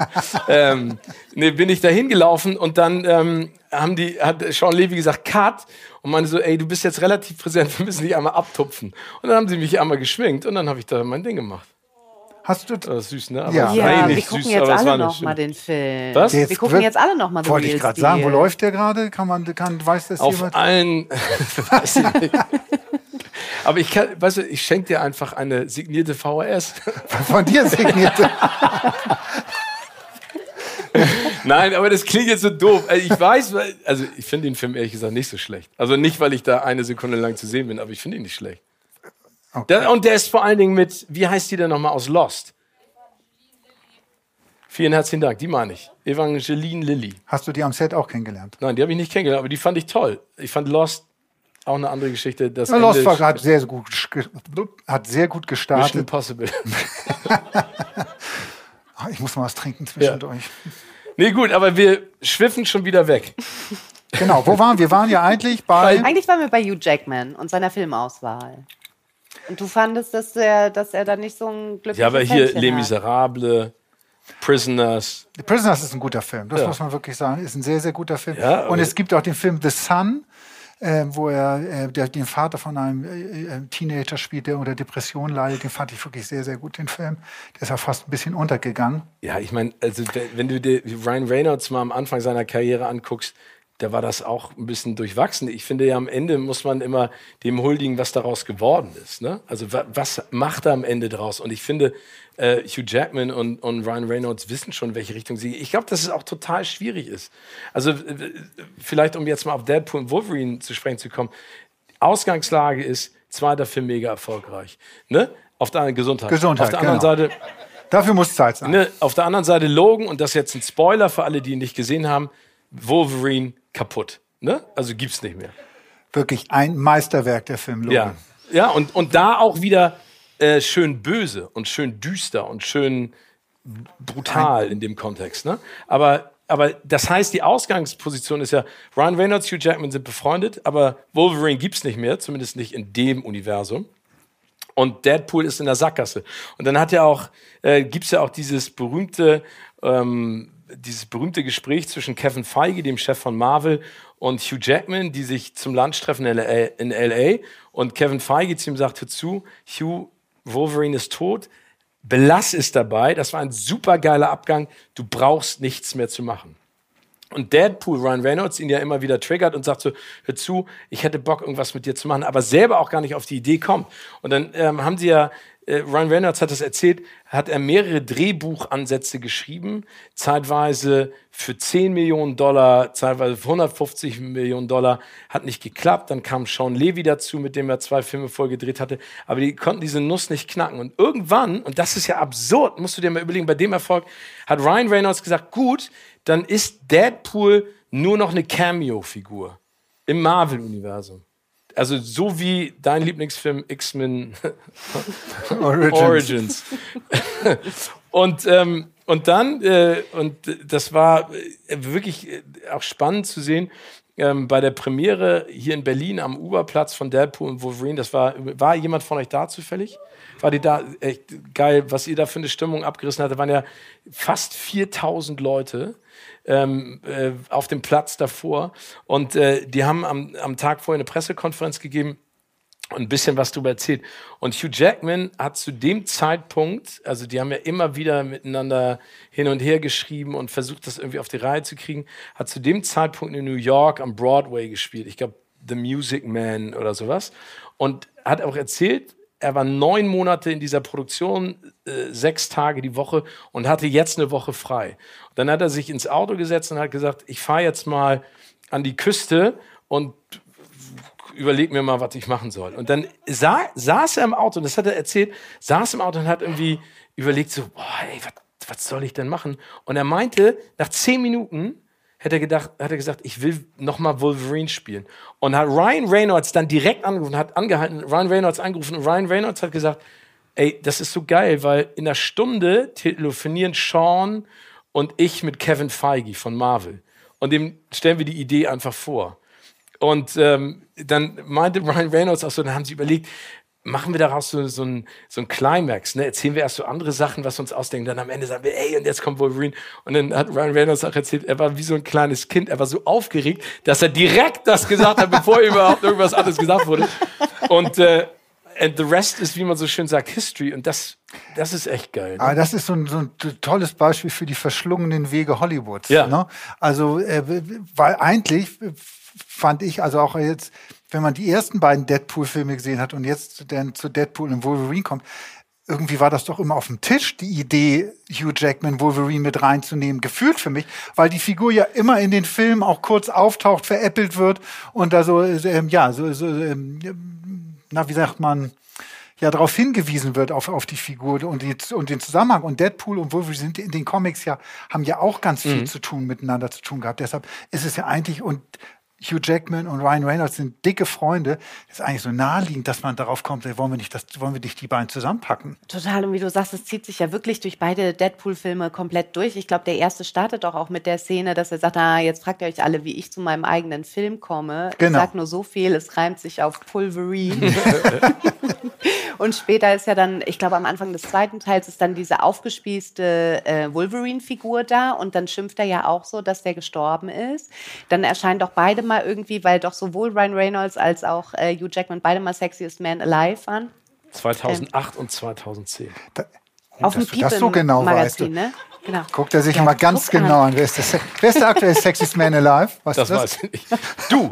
Bin ich da hingelaufen und dann hat Sean Levy gesagt, Cut, und meinte so, ey, du bist jetzt relativ präsent, wir müssen dich einmal abtupfen. Und dann haben sie mich einmal geschminkt und dann habe ich da mein Ding gemacht. Hast du... Das ist süß, ne? Aber Ja, Ja, nicht wir gucken süß, jetzt aber es war alle nicht noch mal den Film. Was? Wir gucken jetzt alle noch mal den Wollte ich Real gerade Steel. sagen, wo läuft der gerade? Weiß das Auf jemand? allen, weiß ich nicht. Aber weißt du, ich schenke dir einfach eine signierte VHS. Von dir signierte. Nein, aber das klingt jetzt so doof. Ich weiß, also ich finde den Film ehrlich gesagt nicht so schlecht. Also nicht, weil ich da eine Sekunde lang zu sehen bin, aber ich finde ihn nicht schlecht. Okay. Und der ist vor allen Dingen mit, wie heißt die denn nochmal aus Lost? Vielen herzlichen Dank, die meine ich. Evangeline Lilly. Hast du die am Set auch kennengelernt? Nein, die habe ich nicht kennengelernt, aber die fand ich toll. Ich fand Lost auch eine andere Geschichte. Das Lost Ende hat sehr gut Mission gestartet. Impossible. Ich muss mal was trinken zwischendurch. Nee, gut, aber wir schwiffen schon wieder weg. Genau, wo waren wir? Wir waren ja eigentlich bei... Eigentlich waren wir bei Hugh Jackman und seiner Filmauswahl. Und du fandest, dass er da nicht so ein glückliches Ja, aber hier Händchen Les hat. Miserables, Prisoners. The Prisoners ist ein guter Film, das Ja. muss man wirklich sagen. Ist ein sehr, sehr guter Film. Ja, aber- und es gibt auch den Film The Son, wo er den Vater von einem Teenager spielt, der unter Depression leidet. Den fand ich wirklich sehr, sehr gut, den Film. Der ist ja fast ein bisschen untergegangen. Ja, ich meine, also wenn du dir Ryan Reynolds mal am Anfang seiner Karriere anguckst, da war das auch ein bisschen durchwachsen. Ich finde ja, am Ende muss man immer dem huldigen, was daraus geworden ist. Ne? Also was macht er am Ende draus? Und ich finde, Hugh Jackman und Ryan Reynolds wissen schon, welche Richtung sie... Ich glaube, dass es auch total schwierig ist. Also vielleicht, um jetzt mal auf Deadpool und Wolverine zu sprechen zu kommen, Ausgangslage ist, zweiter Film mega erfolgreich. Ne? Auf der anderen Gesundheit. Gesundheit, Auf der anderen genau. Seite... Dafür muss Zeit sein. Ne, auf der anderen Seite Logan, und das ist jetzt ein Spoiler für alle, die ihn nicht gesehen haben, Wolverine kaputt. Ne? Also gibt's nicht mehr. Wirklich ein Meisterwerk, der Film Logan. Ja, und da auch wieder schön böse und schön düster und schön brutal in dem Kontext. Ne? Aber das heißt, die Ausgangsposition ist ja, Ryan Reynolds, Hugh Jackman sind befreundet, aber Wolverine gibt's nicht mehr, zumindest nicht in dem Universum. Und Deadpool ist in der Sackgasse. Und dann gibt's ja auch dieses berühmte Gespräch zwischen Kevin Feige, dem Chef von Marvel, und Hugh Jackman, die sich zum Lunch treffen in L.A. Und Kevin Feige zu ihm sagt, hör zu, Hugh, Wolverine ist tot, belass es dabei, das war ein super geiler Abgang, du brauchst nichts mehr zu machen. Und Deadpool, Ryan Reynolds, ihn ja immer wieder triggert und sagt so, hör zu, ich hätte Bock, irgendwas mit dir zu machen, aber selber auch gar nicht auf die Idee kommt. Und dann haben sie ja, Ryan Reynolds hat das erzählt, hat er mehrere Drehbuchansätze geschrieben, zeitweise für $10 Millionen, zeitweise für $150 Millionen, hat nicht geklappt. Dann kam Sean Levy dazu, mit dem er 2 Filme vorgedreht hatte, aber die konnten diese Nuss nicht knacken. Und irgendwann, und das ist ja absurd, musst du dir mal überlegen, bei dem Erfolg hat Ryan Reynolds gesagt, gut, dann ist Deadpool nur noch eine Cameo-Figur im Marvel-Universum. Also so wie dein Lieblingsfilm X-Men Origins. Und das war wirklich auch spannend zu sehen, bei der Premiere hier in Berlin am Uberplatz von Deadpool und Wolverine, war jemand von euch da zufällig? War die da? Echt geil, was ihr da für eine Stimmung abgerissen habt. Da waren ja fast 4.000 Leute auf dem Platz davor. Und die haben am Tag vorher eine Pressekonferenz gegeben und ein bisschen was darüber erzählt. Und Hugh Jackman hat zu dem Zeitpunkt, also die haben ja immer wieder miteinander hin und her geschrieben und versucht, das irgendwie auf die Reihe zu kriegen, hat zu dem Zeitpunkt in New York am Broadway gespielt. Ich glaube, The Music Man oder sowas. Und hat auch erzählt, er war 9 Monate in dieser Produktion, 6 Tage die Woche und hatte jetzt eine Woche frei. Und dann hat er sich ins Auto gesetzt und hat gesagt, ich fahre jetzt mal an die Küste und überleg mir mal, was ich machen soll. Und dann saß er im Auto, und das hat er erzählt, saß im Auto und hat irgendwie überlegt so, boah, ey, was soll ich denn machen? Und er meinte, nach 10 Minuten hat er gesagt, ich will nochmal Wolverine spielen. Und hat Ryan Reynolds dann direkt angerufen, hat Ryan Reynolds angerufen, und Ryan Reynolds hat gesagt, ey, das ist so geil, weil in einer Stunde telefonieren Sean und ich mit Kevin Feige von Marvel. Und dem stellen wir die Idee einfach vor. Und dann meinte Ryan Reynolds auch so, dann haben sie überlegt, machen wir daraus so ein Climax, ne? Erzählen wir erst so andere Sachen, was wir uns ausdenken, dann am Ende sagen wir, ey, und jetzt kommt Wolverine. Und dann hat Ryan Reynolds auch erzählt, er war wie so ein kleines Kind, er war so aufgeregt, dass er direkt das gesagt hat, bevor überhaupt irgendwas anderes gesagt wurde. Und and the rest ist, wie man so schön sagt, History. Und das ist echt geil. Ne? Aber das ist so ein tolles Beispiel für die verschlungenen Wege Hollywoods. Ja. Ne? Also, weil eigentlich fand ich, also auch jetzt, wenn man die ersten beiden Deadpool-Filme gesehen hat und jetzt dann zu Deadpool und Wolverine kommt, irgendwie war das doch immer auf dem Tisch, die Idee, Hugh Jackman, Wolverine mit reinzunehmen, gefühlt für mich, weil die Figur ja immer in den Filmen auch kurz auftaucht, veräppelt wird und da so, wie sagt man, ja, darauf hingewiesen wird, auf die Figur und den Zusammenhang. Und Deadpool und Wolverine sind in den Comics haben ja auch ganz viel miteinander zu tun gehabt. Deshalb ist es ja eigentlich, und Hugh Jackman und Ryan Reynolds sind dicke Freunde. Das ist eigentlich so naheliegend, dass man darauf kommt, wollen wir nicht die beiden zusammenpacken? Total. Und wie du sagst, es zieht sich ja wirklich durch beide Deadpool-Filme komplett durch. Ich glaube, der erste startet doch auch mit der Szene, dass er sagt, jetzt fragt ihr euch alle, wie ich zu meinem eigenen Film komme. Genau. Ich sag nur so viel, es reimt sich auf Pulverine. Und später ist ja dann, ich glaube, am Anfang des zweiten Teils ist dann diese aufgespießte Wolverine-Figur da, und dann schimpft er ja auch so, dass der gestorben ist. Dann erscheinen doch beide mal irgendwie, weil doch sowohl Ryan Reynolds als auch Hugh Jackman beide mal Sexiest Man Alive waren. 2008 und 2010. Auf dem das so genau Magazin, weißt du. Ne? Genau. Guckt er sich immer ganz genau an. Wer ist der aktuelle Sexiest Man Alive? Das weiß ich nicht. Du!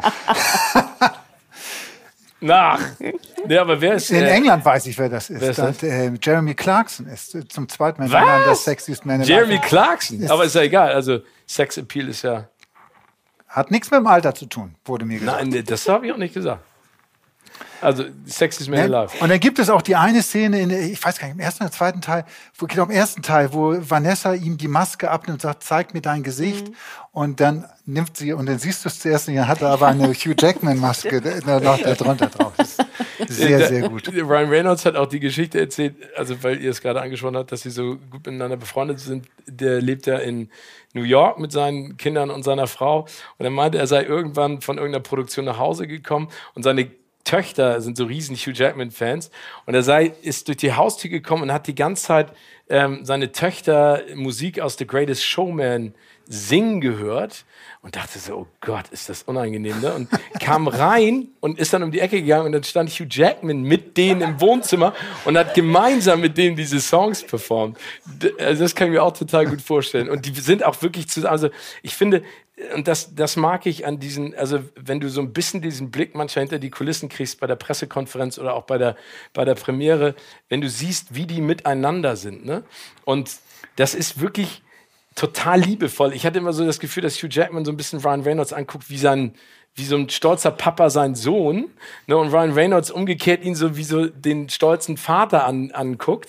Ja, aber wer ist... In England weiß ich, wer das ist. Wer ist das? Jeremy Clarkson ist zum zweiten Mal das Sexiest Man Alive. Jeremy Clarkson? Aber ist ja egal. Also Sex Appeal ist ja... Hat nichts mit dem Alter zu tun, wurde mir gesagt. Nein, das habe ich auch nicht gesagt. Also Sexiest Man Alive. Und dann gibt es auch die eine Szene, ich weiß gar nicht, im ersten oder zweiten Teil, im ersten Teil, wo Vanessa ihm die Maske abnimmt und sagt, zeig mir dein Gesicht. Und dann nimmt sie, und dann siehst du es zuerst nicht, dann hat er aber eine Hugh Jackman-Maske noch da drunter drauf. Das ist sehr, sehr gut. Ryan Reynolds hat auch die Geschichte erzählt, also weil ihr es gerade angesprochen habt, dass sie so gut miteinander befreundet sind. Der lebt ja in New York mit seinen Kindern und seiner Frau. Und er meinte, er sei irgendwann von irgendeiner Produktion nach Hause gekommen und seine Töchter sind so riesen Hugh Jackman-Fans. Und ist durch die Haustür gekommen und hat die ganze Zeit seine Töchter Musik aus The Greatest Showman singen gehört und dachte so, oh Gott, ist das unangenehm, ne? Und kam rein und ist dann um die Ecke gegangen und dann stand Hugh Jackman mit denen im Wohnzimmer und hat gemeinsam mit denen diese Songs performt. Also das kann ich mir auch total gut vorstellen. Und die sind auch wirklich zusammen, also ich finde, und das mag ich an diesen, also wenn du so ein bisschen diesen Blick manchmal hinter die Kulissen kriegst bei der Pressekonferenz oder auch bei der Premiere, wenn du siehst, wie die miteinander sind, ne? Und das ist wirklich total liebevoll. Ich hatte immer so das Gefühl, dass Hugh Jackman so ein bisschen Ryan Reynolds anguckt wie so ein stolzer Papa seinen Sohn, ne? Und Ryan Reynolds umgekehrt ihn so wie so den stolzen Vater anguckt.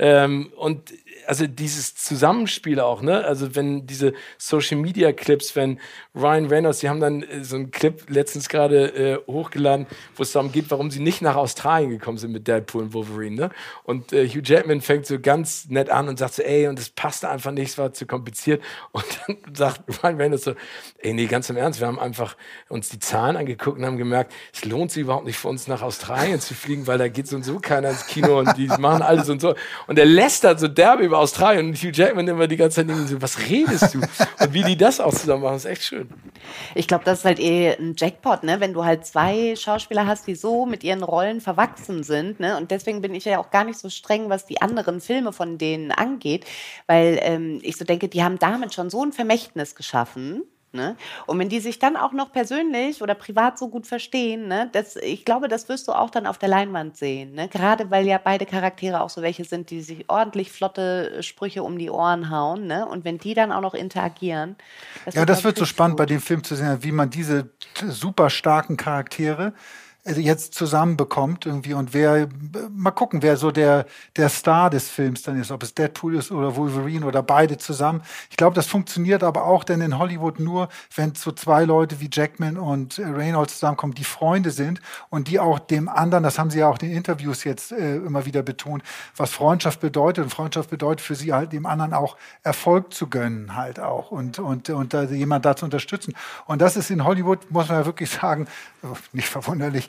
Und also dieses Zusammenspiel auch, ne? Also wenn diese Social-Media-Clips, wenn Ryan Reynolds, die haben dann so einen Clip letztens gerade hochgeladen, wo es darum geht, warum sie nicht nach Australien gekommen sind mit Deadpool und Wolverine, ne? Und Hugh Jackman fängt so ganz nett an und sagt so, ey, und das passte einfach nicht, es war zu kompliziert. Und dann sagt Ryan Reynolds so, ey, nee, ganz im Ernst, wir haben einfach uns die Zahlen angeguckt und haben gemerkt, es lohnt sich überhaupt nicht für uns nach Australien zu fliegen, weil da geht so und so keiner ins Kino und die machen alles und so. Und er lästert so derbe über Australien und Hugh Jackman immer die ganze Zeit so, was redest du? Und wie die das auch zusammen machen, ist echt schön. Ich glaube, das ist halt ein Jackpot, ne? Wenn du halt zwei Schauspieler hast, die so mit ihren Rollen verwachsen sind, ne? Und deswegen bin ich ja auch gar nicht so streng, was die anderen Filme von denen angeht, weil ich so denke, die haben damit schon so ein Vermächtnis geschaffen. Ne? Und wenn die sich dann auch noch persönlich oder privat so gut verstehen, ne, ich glaube, das wirst du auch dann auf der Leinwand sehen. Ne? Gerade weil ja beide Charaktere auch so welche sind, die sich ordentlich flotte Sprüche um die Ohren hauen. Ne? Und wenn die dann auch noch interagieren. Das wird so spannend bei dem Film zu sehen, wie man diese super starken Charaktere jetzt zusammenbekommt irgendwie und mal gucken, wer so der Star des Films dann ist, ob es Deadpool ist oder Wolverine oder beide zusammen. Ich glaube, das funktioniert aber auch denn in Hollywood nur, wenn so zwei Leute wie Jackman und Reynolds zusammenkommen, die Freunde sind und die auch dem anderen, das haben sie ja auch in den Interviews jetzt immer wieder betont, was Freundschaft bedeutet. Und Freundschaft bedeutet für sie halt dem anderen auch Erfolg zu gönnen halt auch und jemand da zu unterstützen. Und das ist in Hollywood, muss man ja wirklich sagen, nicht verwunderlich,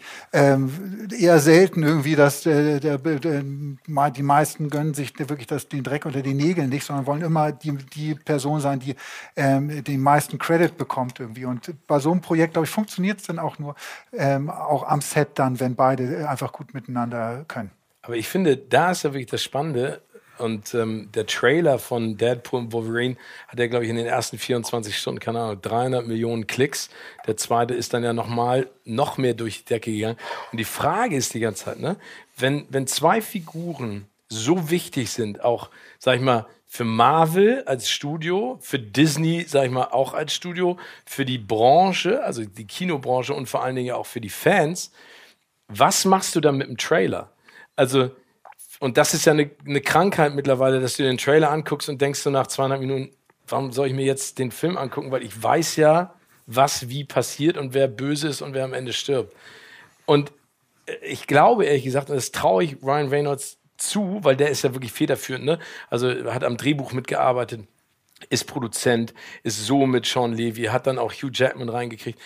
eher selten irgendwie, dass die meisten gönnen sich wirklich den Dreck unter den Nägeln nicht, sondern wollen immer die Person sein, die den meisten Credit bekommt irgendwie. Und bei so einem Projekt, glaube ich, funktioniert es dann auch nur auch am Set dann, wenn beide einfach gut miteinander können. Aber ich finde, da ist ja wirklich das Spannende. Und der Trailer von Deadpool und Wolverine hat ja, glaube ich, in den ersten 24 Stunden, keine Ahnung, 300 Millionen Klicks. Der zweite ist dann ja noch mehr durch die Decke gegangen. Und die Frage ist die ganze Zeit, ne, wenn zwei Figuren so wichtig sind, auch, sag ich mal, für Marvel als Studio, für Disney, sag ich mal, auch als Studio, für die Branche, also die Kinobranche und vor allen Dingen auch für die Fans, was machst du dann mit dem Trailer? Also, und das ist ja eine Krankheit mittlerweile, dass du den Trailer anguckst und denkst so nach 200 Minuten, warum soll ich mir jetzt den Film angucken? Weil ich weiß ja, was wie passiert und wer böse ist und wer am Ende stirbt. Und ich glaube, ehrlich gesagt, und das traue ich Ryan Reynolds zu, weil der ist ja wirklich federführend, ne? Also hat am Drehbuch mitgearbeitet, ist Produzent, ist so mit Sean Levy, hat dann auch Hugh Jackman reingekriegt,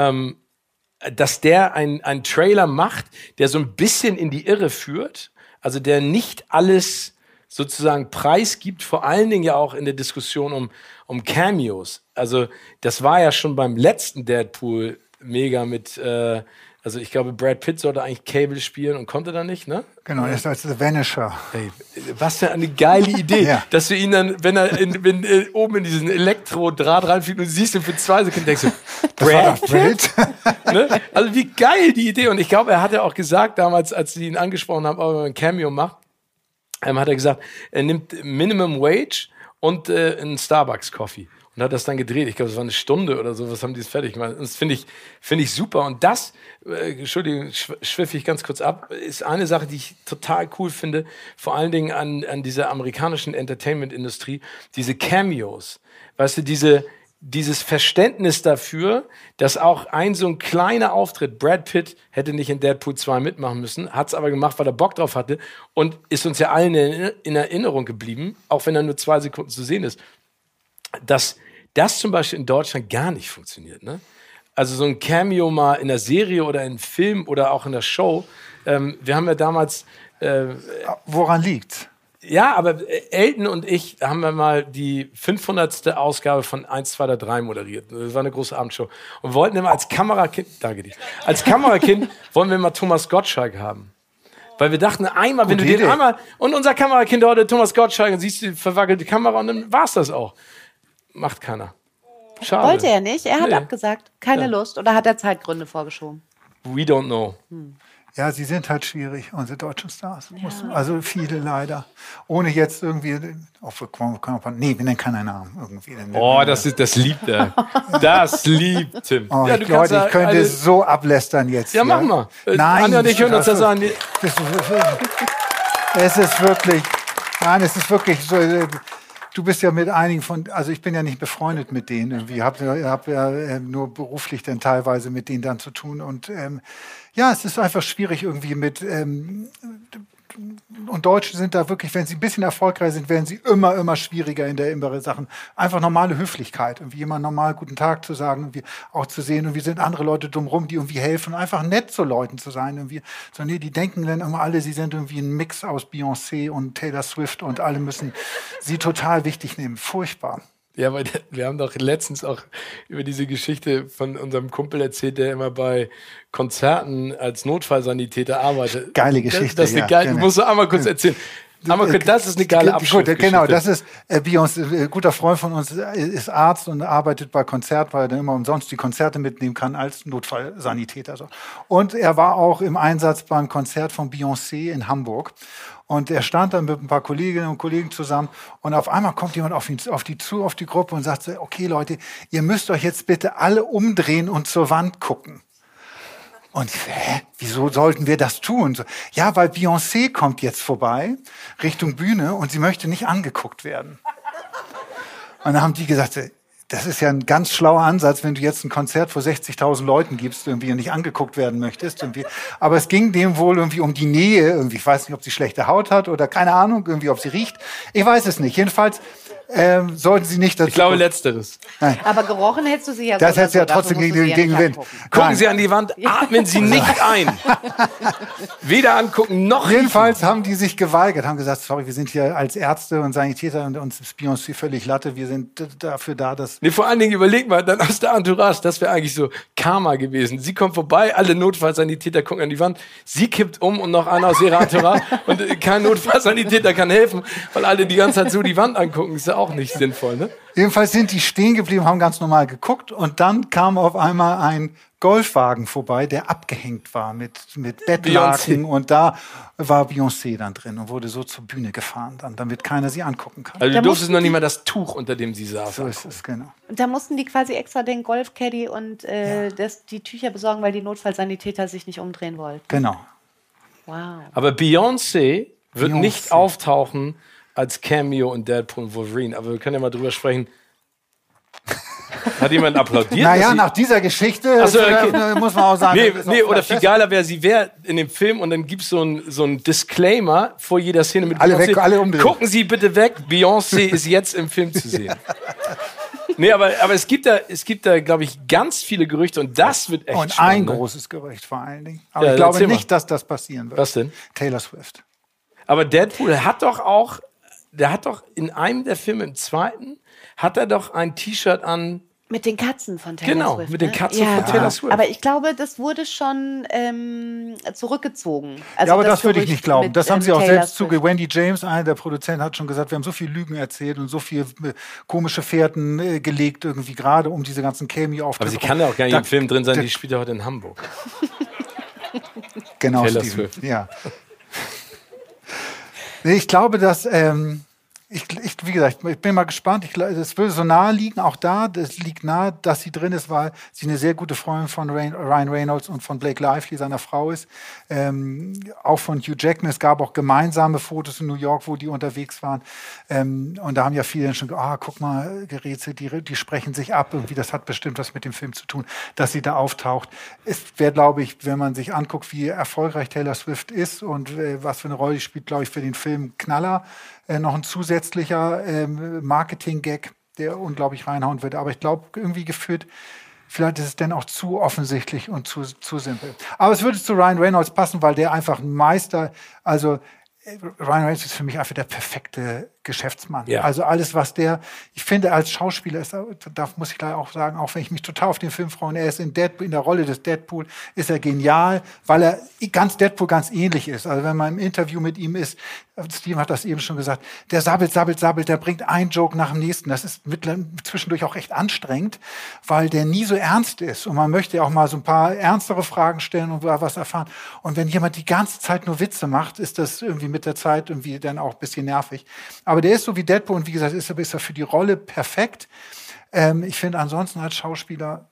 dass der einen Trailer macht, der so ein bisschen in die Irre führt, also der nicht alles sozusagen preisgibt, vor allen Dingen ja auch in der Diskussion um Cameos. Also das war ja schon beim letzten Deadpool mega mit, also ich glaube, Brad Pitt sollte eigentlich Cable spielen und konnte dann nicht, ne? Genau, er ist als The Vanisher. Hey, was für eine geile Idee, Ja. dass du ihn dann, wenn er oben in diesen Elektrodraht reinfliegt und du siehst ihn für 2 Sekunden, denkst du, Brad Pitt? Ne? Also wie geil die Idee. Und ich glaube, er hat ja auch gesagt damals, als sie ihn angesprochen haben, ob er ein Cameo macht, hat er gesagt, er nimmt Minimum Wage und einen Starbucks-Coffee. Und und hat das dann gedreht. Ich glaube, es war eine Stunde oder so, was haben die es fertig gemacht. Und das finde ich super. Und das, Entschuldigung, schwiffe ich ganz kurz ab, ist eine Sache, die ich total cool finde, vor allen Dingen an dieser amerikanischen Entertainment-Industrie, diese Cameos. Weißt du, dieses Verständnis dafür, dass auch so ein kleiner Auftritt, Brad Pitt hätte nicht in Deadpool 2 mitmachen müssen, hat es aber gemacht, weil er Bock drauf hatte und ist uns ja allen in Erinnerung geblieben, auch wenn er nur 2 Sekunden zu sehen ist, dass das zum Beispiel in Deutschland gar nicht funktioniert. Ne? Also so ein Cameo mal in der Serie oder in einem Film oder auch in der Show. Wir haben ja damals... Woran liegt's? Ja, aber Elton und ich haben wir mal die 500. Ausgabe von 1, 2 oder 3 moderiert. Das war eine große Abendshow. Und wollten immer als Kamerakind, danke dir, als Kamerakind wollen wir mal Thomas Gottschalk haben. Weil wir dachten, einmal, wenn du den einmal, und unser Kamerakind heute Thomas Gottschalk, und siehst du die verwackelte Kamera und dann war's das auch. Macht keiner. Schade. Wollte er nicht, er hat abgesagt. Keine Lust oder hat er Zeitgründe vorgeschoben? We don't know. Ja, sie sind halt schwierig, unsere deutschen Stars. Also viele leider. Ohne jetzt irgendwie, wir nennen keinen Namen. Irgendwie. Oh, das liebt er. Das liebt Tim. Oh, ja, Leute, ich könnte so ablästern jetzt. Ja, mach mal. Nein. Anja und ich hören uns das an. Es ist wirklich so. Du bist ja mit einigen also ich bin ja nicht befreundet mit denen irgendwie, hab ja nur beruflich dann teilweise mit denen dann zu tun und es ist einfach schwierig irgendwie mit und Deutsche sind da wirklich, wenn sie ein bisschen erfolgreich sind, werden sie immer schwieriger in der Sachen. Einfach normale Höflichkeit, irgendwie jemand normal guten Tag zu sagen, irgendwie auch zu sehen, irgendwie sind andere Leute drumherum, die irgendwie helfen, einfach nett zu Leuten zu sein, irgendwie. So, nee, die denken dann immer alle, sie sind irgendwie ein Mix aus Beyoncé und Taylor Swift und alle müssen sie total wichtig nehmen. Furchtbar. Ja, weil wir haben doch letztens auch über diese Geschichte von unserem Kumpel erzählt, der immer bei Konzerten als Notfallsanitäter arbeitet. Geile Geschichte. Das ist eine geile, musst du einmal kurz erzählen. Das ist eine geile Abschlussgeschichte. Genau, das ist Beyoncé, ein guter Freund von uns, ist Arzt und arbeitet bei Konzert, weil er dann immer umsonst die Konzerte mitnehmen kann als Notfallsanitäter. So. Und er war auch im Einsatz beim Konzert von Beyoncé in Hamburg. Und er stand dann mit ein paar Kolleginnen und Kollegen zusammen und auf einmal kommt jemand auf die Gruppe und sagt so, okay Leute, ihr müsst euch jetzt bitte alle umdrehen und zur Wand gucken. Und wieso sollten wir das tun? So, ja, weil Beyoncé kommt jetzt vorbei Richtung Bühne und sie möchte nicht angeguckt werden. Und dann haben die gesagt, das ist ja ein ganz schlauer Ansatz, wenn du jetzt ein Konzert vor 60.000 Leuten gibst irgendwie und nicht angeguckt werden möchtest. Irgendwie. Aber es ging dem wohl irgendwie um die Nähe. Irgendwie. Ich weiß nicht, ob sie schlechte Haut hat oder keine Ahnung, irgendwie, ob sie riecht. Ich weiß es nicht. Jedenfalls sollten sie nicht dazu... Ich glaube, Letzteres. Nein. Aber gerochen hättest du sie ja... Das hättest du ja trotzdem gegen Wind. Gucken Sie an die Wand, atmen Sie nicht ein. Weder angucken, noch Jedenfalls haben die sich geweigert, haben gesagt, sorry, wir sind hier als Ärzte und Sanitäter und uns ist Beyoncé völlig Latte. Wir sind dafür da, dass... Nee, vor allen Dingen überleg mal, dann aus der Entourage, das wäre eigentlich so Karma gewesen. Sie kommt vorbei, alle Notfallsanitäter gucken an die Wand, sie kippt um und noch einer aus ihrer Entourage und kein Notfallsanitäter kann helfen, weil alle die ganze Zeit so die Wand angucken. Ist ja auch nicht sinnvoll, ne? Jedenfalls sind die stehen geblieben, haben ganz normal geguckt und dann kam auf einmal ein Golfwagen vorbei, der abgehängt war mit Bettlaken und da war Beyoncé dann drin und wurde so zur Bühne gefahren, dann, damit keiner sie angucken kann. Also du durftest noch nicht mal das Tuch, unter dem sie saß. So ist es, genau. Und da mussten die quasi extra den Golfcaddy und die Tücher besorgen, weil die Notfallsanitäter sich nicht umdrehen wollten. Genau. Wow. Aber Beyoncé wird nicht auftauchen als Cameo in Deadpool und Wolverine. Aber wir können ja mal drüber sprechen. Hat jemand applaudiert? Naja, nach dieser Geschichte muss man auch sagen. Nee, oder viel geiler wäre, sie wäre in dem Film und dann gibt es so ein Disclaimer vor jeder Szene mit alle Beyoncé. Weg, alle umdrehen. Gucken Sie bitte weg, Beyoncé ist jetzt im Film zu sehen. Nee, aber es gibt da, glaube ich, ganz viele Gerüchte und das wird echt und spannend. Und ein großes Gerücht vor allen Dingen. Aber ich glaube nicht, dass das passieren wird. Was denn? Taylor Swift. Aber Deadpool hat doch in einem der Filme, im zweiten, hat er doch ein T-Shirt an. Mit den Katzen von Taylor Swift. Genau, mit den Katzen von Taylor Swift. Aber ich glaube, das wurde schon zurückgezogen. Also ja, aber das würde ich nicht glauben. Das haben sie auch selbst zugegeben. Wendy James, einer der Produzenten, hat schon gesagt, wir haben so viel Lügen erzählt und so viel komische Fährten gelegt, irgendwie gerade um diese ganzen Cameo-Auftritte. Aber sie kann ja auch gar nicht im Film drin sein, die spielt ja heute in Hamburg. Genau, Taylor Steven. Swift. Ja. Ich glaube, dass Wie gesagt, ich bin mal gespannt. Es würde so nahe liegen, auch da. Das liegt nahe, dass sie drin ist, weil sie eine sehr gute Freundin von Ryan Reynolds und von Blake Lively, seiner Frau ist. Auch von Hugh Jackman. Es gab auch gemeinsame Fotos in New York, wo die unterwegs waren. Und da haben ja viele schon gesagt, guck mal, gerätselt, die sprechen sich ab. Irgendwie, das hat bestimmt was mit dem Film zu tun, dass sie da auftaucht. Es wäre, glaube ich, wenn man sich anguckt, wie erfolgreich Taylor Swift ist und was für eine Rolle die spielt, glaube ich, für den Film Knaller. Noch ein zusätzlicher Marketing-Gag, der unglaublich reinhauen würde. Aber ich glaube, irgendwie geführt, vielleicht ist es dann auch zu offensichtlich und zu simpel. Aber es würde zu Ryan Reynolds passen, weil der einfach ein Meister, also Ryan Reynolds ist für mich einfach der perfekte Geschäftsmann. Ja. Also alles, was ich finde, als Schauspieler ist, da muss ich gleich auch sagen, auch wenn ich mich total auf den Film freue, und er ist in der Rolle des Deadpool, ist er genial, weil er Deadpool ganz ähnlich ist. Also wenn man im Interview mit ihm ist, Steven hat das eben schon gesagt, der sabbelt, der bringt einen Joke nach dem nächsten. Das ist zwischendurch auch echt anstrengend, weil der nie so ernst ist. Und man möchte ja auch mal so ein paar ernstere Fragen stellen und was erfahren. Und wenn jemand die ganze Zeit nur Witze macht, ist das irgendwie mit der Zeit irgendwie dann auch ein bisschen nervig. Aber der ist so wie Deadpool und wie gesagt, ist er für die Rolle perfekt. Ich finde ansonsten als Schauspieler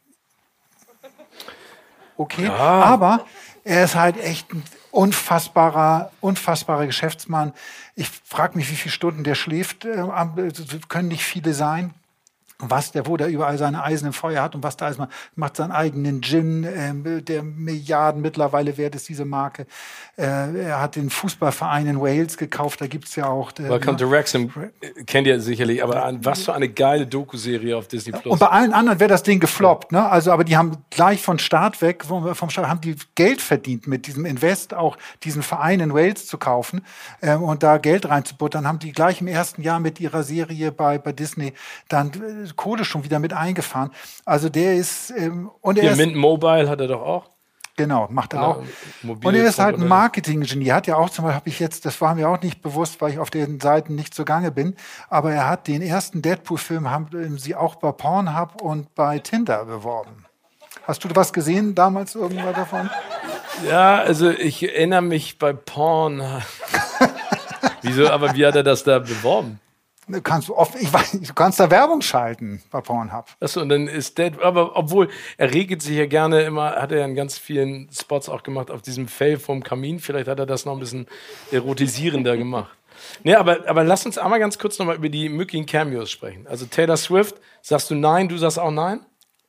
okay. Ja. Aber er ist halt echt ein unfassbarer Geschäftsmann. Ich frage mich, wie viele Stunden der schläft. Können nicht viele sein. Wo der überall seine Eisen im Feuer hat und was da ist. Man macht seinen eigenen Gin, der Milliarden mittlerweile wert ist, diese Marke. Er hat den Fußballverein in Wales gekauft, da gibt's ja auch... Welcome to Wrexham, kennt ihr sicherlich, aber was für eine geile Doku-Serie auf Disney+. Und bei allen anderen wäre das Ding gefloppt, ne? Also, aber die haben gleich vom Start haben die Geld verdient mit diesem Invest, auch diesen Verein in Wales zu kaufen und da Geld reinzubuttern, haben die gleich im ersten Jahr mit ihrer Serie bei Disney dann Kohle schon wieder mit eingefahren. Also der ist... Mint Mobile hat er doch auch. Genau, macht er auch. Und er ist halt ein Marketing-Genie. Er hat ja auch zum Beispiel, das war mir auch nicht bewusst, weil ich auf den Seiten nicht zugange bin, aber er hat den ersten Deadpool-Film, haben sie auch bei Pornhub und bei Tinder beworben. Hast du was gesehen damals, irgendwas davon? Ja, also ich erinnere mich bei Porn. Wieso, aber wie hat er das da beworben? Du kannst da Werbung schalten bei Pornhub. Achso, und dann ist aber obwohl, er regelt sich ja gerne immer, hat er ja in ganz vielen Spots auch gemacht, auf diesem Fell vom Kamin, vielleicht hat er das noch ein bisschen erotisierender gemacht. Nee, aber lass uns einmal ganz kurz nochmal über die möglichen Cameos sprechen. Also Taylor Swift, sagst du nein, du sagst auch nein?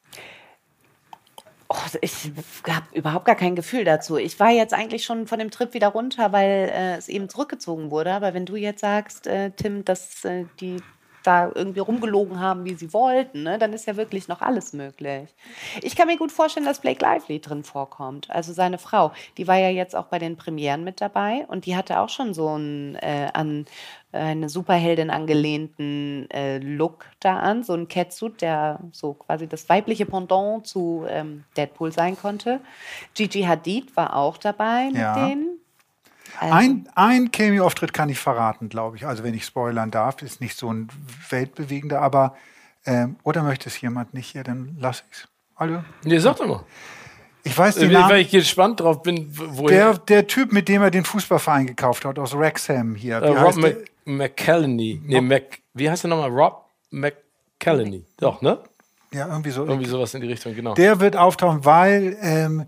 Ich habe überhaupt gar kein Gefühl dazu. Ich war jetzt eigentlich schon von dem Trip wieder runter, weil es eben zurückgezogen wurde. Aber wenn du jetzt sagst, Tim, dass die da irgendwie rumgelogen haben, wie sie wollten, ne, dann ist ja wirklich noch alles möglich. Ich kann mir gut vorstellen, dass Blake Lively drin vorkommt. Also seine Frau, die war ja jetzt auch bei den Premieren mit dabei und die hatte auch schon so einen an eine Superheldin angelehnten Look da an, so ein Catsuit, der so quasi das weibliche Pendant zu Deadpool sein konnte. Gigi Hadid war auch dabei mit denen. Also. Ein Cameo-Auftritt kann ich verraten, glaube ich. Also wenn ich spoilern darf, ist nicht so ein weltbewegender, aber oder möchte es jemand nicht hier, dann lass ich's. Hallo? Nee, sag doch mal. Ich weiß den Namen, weil ich gespannt drauf bin, woher. Der Typ, mit dem er den Fußballverein gekauft hat, aus Wrexham hier. Rob McElhenney. Wie heißt der nochmal? Rob McElhenney. Doch, ne? Ja, irgendwie so. Irgendwie sowas in die Richtung, genau. Der wird auftauchen, weil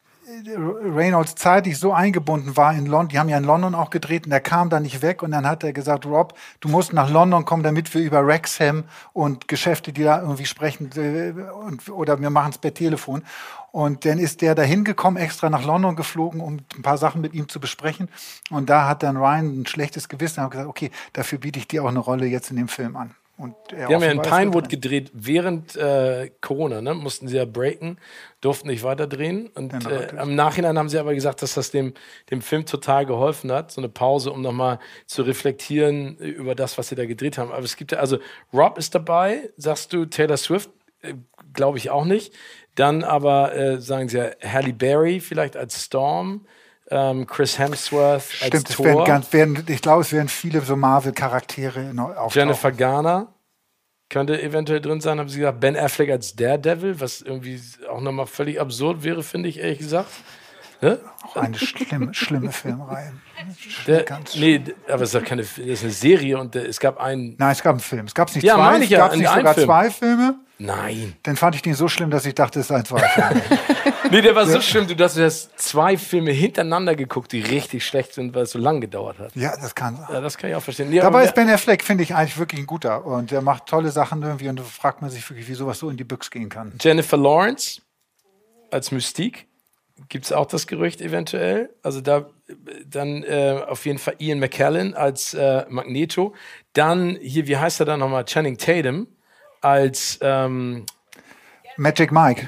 Reynolds zeitlich so eingebunden war in London, die haben ja in London auch gedreht und er kam da nicht weg und dann hat er gesagt, Rob, du musst nach London kommen, damit wir über Wrexham und Geschäfte, die da irgendwie sprechen oder wir machen es per Telefon. Und dann ist der da hingekommen, extra nach London geflogen, um ein paar Sachen mit ihm zu besprechen. Und da hat dann Ryan ein schlechtes Gewissen und hat gesagt, okay, dafür biete ich dir auch eine Rolle jetzt in dem Film an. Und die haben ja in Pinewood gedreht während Corona, ne? Mussten sie ja breaken, durften nicht weiter drehen. Und im Nachhinein haben sie aber gesagt, dass das dem Film total geholfen hat. So eine Pause, um nochmal zu reflektieren über das, was sie da gedreht haben. Aber es gibt ja, also Rob ist dabei, sagst du, Taylor Swift, glaube ich auch nicht. Dann aber, sagen sie ja, Halle Berry vielleicht als Storm. Chris Hemsworth als Thor. Ich glaube, es werden viele so Marvel-Charaktere auftauchen. Jennifer Garner könnte eventuell drin sein, haben sie gesagt. Ben Affleck als Daredevil, was irgendwie auch nochmal völlig absurd wäre, finde ich, ehrlich gesagt. Ne? Auch eine schlimme Filmreihe. Aber es ist doch keine, das ist eine Serie und es gab einen. Nein, es gab einen Film. Es gab nicht Ja, zwei, meine ich ja, es gab nicht sogar Film. 2 Filme. Nein. Dann fand ich den so schlimm, dass ich dachte, es seien 2 Filme. Nee, der war so schlimm, du hast 2 Filme hintereinander geguckt, die richtig schlecht sind, weil es so lang gedauert hat. Ja, das kann sein. Ja, das kann ich auch verstehen. Nee, Dabei ist Ben Affleck, finde ich, eigentlich wirklich ein guter. Und der macht tolle Sachen irgendwie und da fragt man sich wirklich, wie sowas so in die Büchse gehen kann. Jennifer Lawrence als Mystique. Gibt es auch das Gerücht eventuell? Also dann auf jeden Fall Ian McKellen als Magneto. Dann hier, wie heißt er dann nochmal? Channing Tatum als Magic Mike.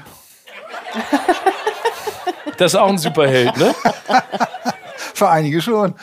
das ist auch ein Superheld, ne? Für einige schon.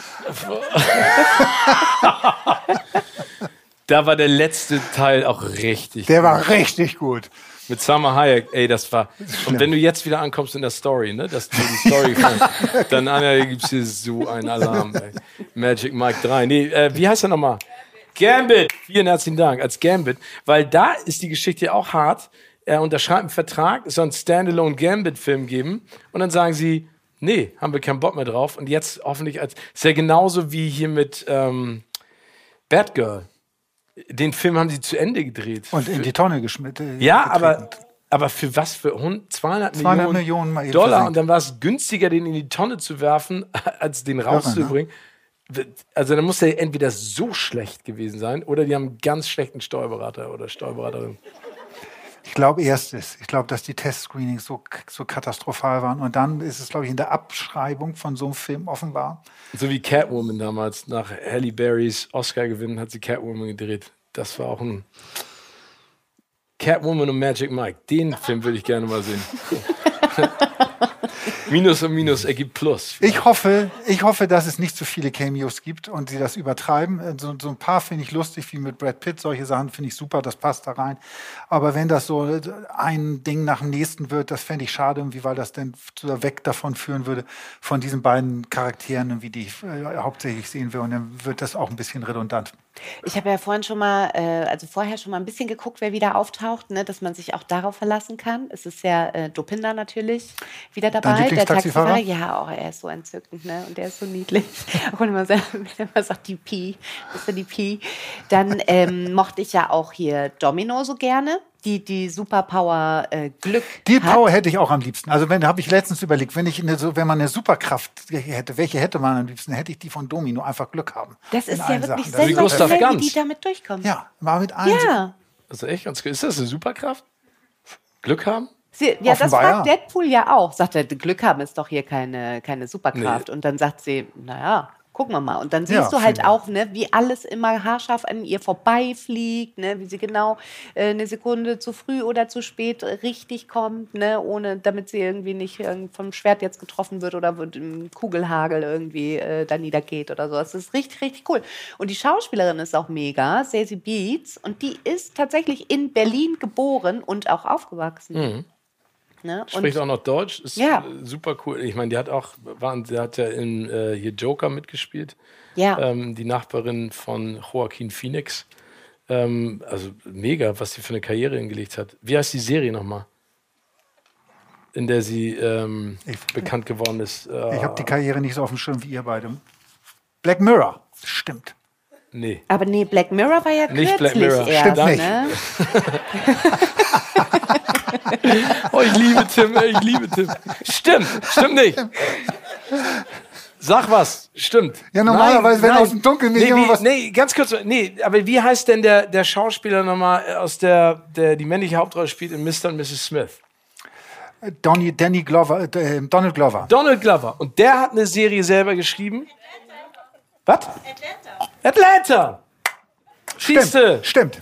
Da war der letzte Teil auch richtig Der war richtig gut. mit Salma Hayek, ey, das war. Und wenn du jetzt wieder ankommst in der Story, ne, dass du die Story fandst, dann Anja, gibt's hier so einen Alarm, ey. Magic Mike 3. Nee, wie heißt er nochmal? Gambit. Vielen herzlichen Dank als Gambit, weil da ist die Geschichte auch hart. Er unterschreibt einen Vertrag, es soll einen Standalone Gambit-Film geben und dann sagen sie, nee, haben wir keinen Bock mehr drauf und jetzt hoffentlich ist ja genauso wie hier mit Batgirl. Den Film haben sie zu Ende gedreht. Und in die Tonne geschmissen. Ja, aber für was? Für 200 Millionen mal eben Dollar. versenkt. Und dann war es günstiger, den in die Tonne zu werfen, als den rauszubringen. Also dann muss der entweder so schlecht gewesen sein oder die haben einen ganz schlechten Steuerberater oder Steuerberaterin. Ich glaube erstes. Ich glaube, dass die Testscreenings so katastrophal waren. Und dann ist es, glaube ich, in der Abschreibung von so einem Film offenbar. So wie Catwoman damals. Nach Halle Berrys Oscar-Gewinn hat sie Catwoman gedreht. Das war auch ein Catwoman und Magic Mike. Den Film würde ich gerne mal sehen. Minus und Minus ergibt Plus. Ich hoffe, dass es nicht zu viele Cameos gibt und sie das übertreiben. So ein paar finde ich lustig, wie mit Brad Pitt. Solche Sachen finde ich super, das passt da rein. Aber wenn das so ein Ding nach dem nächsten wird, das fände ich schade, irgendwie, weil das dann weg davon führen würde, von diesen beiden Charakteren, die ich hauptsächlich sehen will. Und dann wird das auch ein bisschen redundant. Ich habe ja vorher schon mal ein bisschen geguckt, wer wieder auftaucht, ne, dass man sich auch darauf verlassen kann. Es ist ja Dopinder natürlich wieder dabei. Der Taxifahrer, ja, er ist so entzückend, ne? Und der ist so niedlich. Auch wenn man sagt, die Pi, das ist ja die Pi. Dann mochte ich ja auch hier Domino so gerne. Die Superpower Glück. Die Power hätte ich auch am liebsten. Also habe ich letztens überlegt, wenn man eine Superkraft hätte, welche hätte man am liebsten? Hätte ich die von Domino, einfach Glück haben. Das ist ja wirklich sensationell, wie die damit durchkommen. Ja, mal mit einem. Ja. Also echt ganz gut. Ist das eine Superkraft? Glück haben? Ja, das fragt Deadpool ja auch. Sagt er, Glück haben ist doch hier keine Superkraft. Nee. Und dann sagt sie, naja, gucken wir mal. Und dann siehst du halt auch, ne, wie alles immer haarscharf an ihr vorbeifliegt, ne, wie sie genau eine Sekunde zu früh oder zu spät richtig kommt, ne, damit sie irgendwie nicht vom Schwert jetzt getroffen wird oder im Kugelhagel irgendwie da niedergeht oder so. Das ist richtig, richtig cool. Und die Schauspielerin ist auch mega, Zazie Beetz, und die ist tatsächlich in Berlin geboren und auch aufgewachsen. Mhm. Ne? Spricht auch noch Deutsch, ist super cool. Ich meine, die hat ja in hier Joker mitgespielt. Ja. Die Nachbarin von Joaquin Phoenix. Also mega, was sie für eine Karriere hingelegt hat. Wie heißt die Serie nochmal? In der sie bekannt geworden ist. Ich habe die Karriere nicht so auf dem Schirm wie ihr beide. Black Mirror, stimmt. Nee. Aber nee, Black Mirror war ja nicht kürzlich Black Mirror. erst, Stimmt nicht. Ne? Oh, ich liebe Tim. Stimmt nicht. Sag was, stimmt. Ja, normalerweise, wenn aus dem Dunkeln nicht irgendwas... Nee, ganz kurz, aber wie heißt denn der Schauspieler nochmal, aus der die männliche Hauptrolle spielt in Mr. und Mrs. Smith? Donald Glover. Donald Glover. Und der hat eine Serie selber geschrieben. Was? Atlanta. Siehste. Stimmt.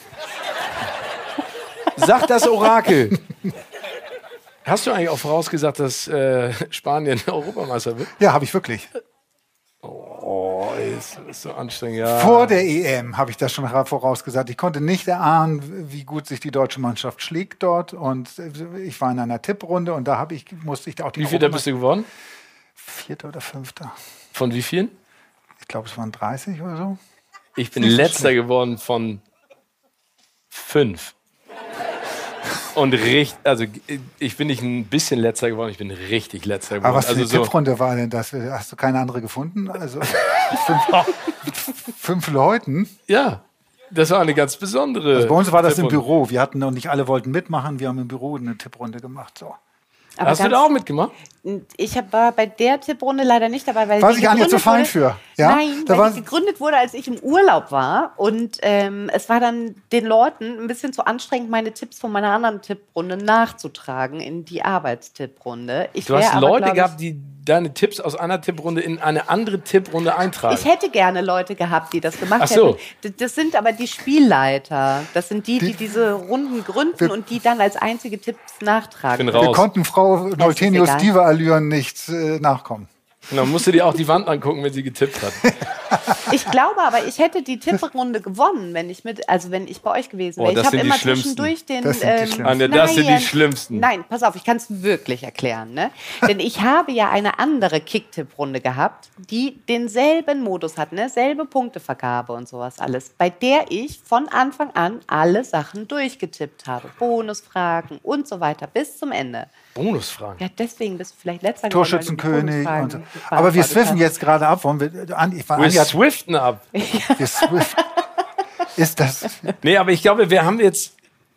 Sagt das Orakel. Hast du eigentlich auch vorausgesagt, dass Spanien Europameister wird? Ja, habe ich wirklich. Oh, ist so anstrengend. Ja. Vor der EM habe ich das schon vorausgesagt. Ich konnte nicht erahnen, wie gut sich die deutsche Mannschaft schlägt dort. Und ich war in einer Tipprunde und da musste ich auch die... Wie viel bist du geworden? 4. oder 5. Von wie vielen? Ich glaube, es waren 30 oder so. Ich bin letzter geworden von 5. Und also ich bin nicht ein bisschen letzter geworden, ich bin richtig letzter geworden. Aber was für also eine Tipprunde war denn das? Hast du keine andere gefunden? Also 5 Leuten? Ja, das war eine ganz besondere. Also bei uns war das im Tipprunde. Büro. Wir hatten noch nicht alle wollten mitmachen. Wir haben im Büro eine Tipprunde gemacht. So. Aber Hast du da auch mitgemacht? War bei der Tipprunde leider nicht dabei, weil War die sich Anja zu gegründet fein wurde- für? Ja? Nein, Da weil war- die gegründet wurde, als ich im Urlaub war. Und es war dann den Leuten ein bisschen zu anstrengend, meine Tipps von meiner anderen Tipprunde nachzutragen in die Arbeitstipprunde. Du hast Leute gehabt, die deine Tipps aus einer Tipprunde in eine andere Tipprunde eintragen. Ich hätte gerne Leute gehabt, die das gemacht Ach so. hätten. Das sind aber die Spielleiter. Das sind die diese Runden gründen und die dann als einzige Tipps nachtragen. Bin Wir raus. konnten Frau Neutenius egal. Diva-Allüren nicht nachkommen. Genau, musst du dir auch die Wand angucken, wenn sie getippt hat. Ich glaube aber, ich hätte die Tipprunde gewonnen, wenn ich bei euch gewesen Oh, wäre. das Ich habe sind die immer Schlimmsten. zwischendurch den. Das sind die Schlimmsten. Anja, das sind die Schlimmsten. Nein, pass auf, ich kann es wirklich erklären. Ne? Denn ich habe ja eine andere Kick-Tipp-Runde gehabt, die denselben Modus hat, ne? Selbe Punktevergabe und sowas alles, bei der ich von Anfang an alle Sachen durchgetippt habe. Bonusfragen und so weiter bis zum Ende. Bonusfragen. Ja, deswegen bist du vielleicht letzter geworden, weil du die Torschützenkönig. Bonusfragen Und so. Aber wir beantwortet swiffen hast. jetzt gerade ab. Wollen wir, Wir Anja, swiften ab. wir swiffen. Ist das? Nee, aber ich glaube, wir haben jetzt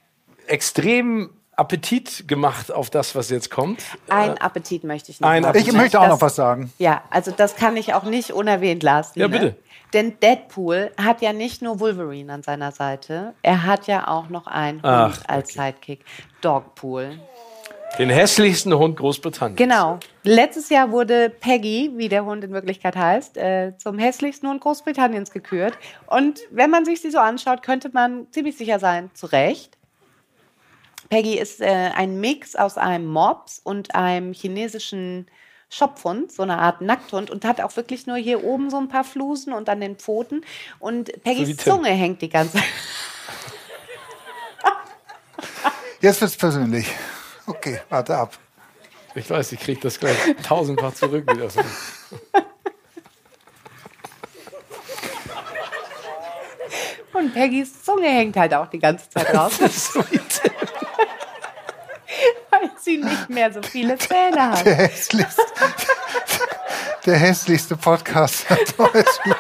extrem Appetit gemacht auf das, was jetzt kommt. Ein Appetit möchte ich noch Ein machen. Appetit. Ich möchte auch Das- noch was sagen. Ja, also das kann ich auch nicht unerwähnt lassen. Ja, bitte. Ne? Denn Deadpool hat ja nicht nur Wolverine an seiner Seite, er hat ja auch noch einen Ach, Hund als Sidekick, Dogpool. Den hässlichsten Hund Großbritanniens. Genau. Letztes Jahr wurde Peggy, wie der Hund in Wirklichkeit heißt, zum hässlichsten Hund Großbritanniens gekürt. Und wenn man sich sie so anschaut, könnte man ziemlich sicher sein, zu Recht. Peggy ist ein Mix aus einem Mops und einem chinesischen Schopfhund, so eine Art Nackthund, und hat auch wirklich nur hier oben so ein paar Flusen und an den Pfoten. Und So wie Peggys Tim. Zunge hängt die ganze Zeit. Jetzt wird's persönlich. Okay, warte ab. Ich weiß, ich kriege das gleich 1000-fach zurück wieder. Und Peggys Zunge hängt halt auch die ganze Zeit raus, So wie Tim. weil sie nicht mehr so viele Zähne hat. Der hässlichste Podcast in Deutschland.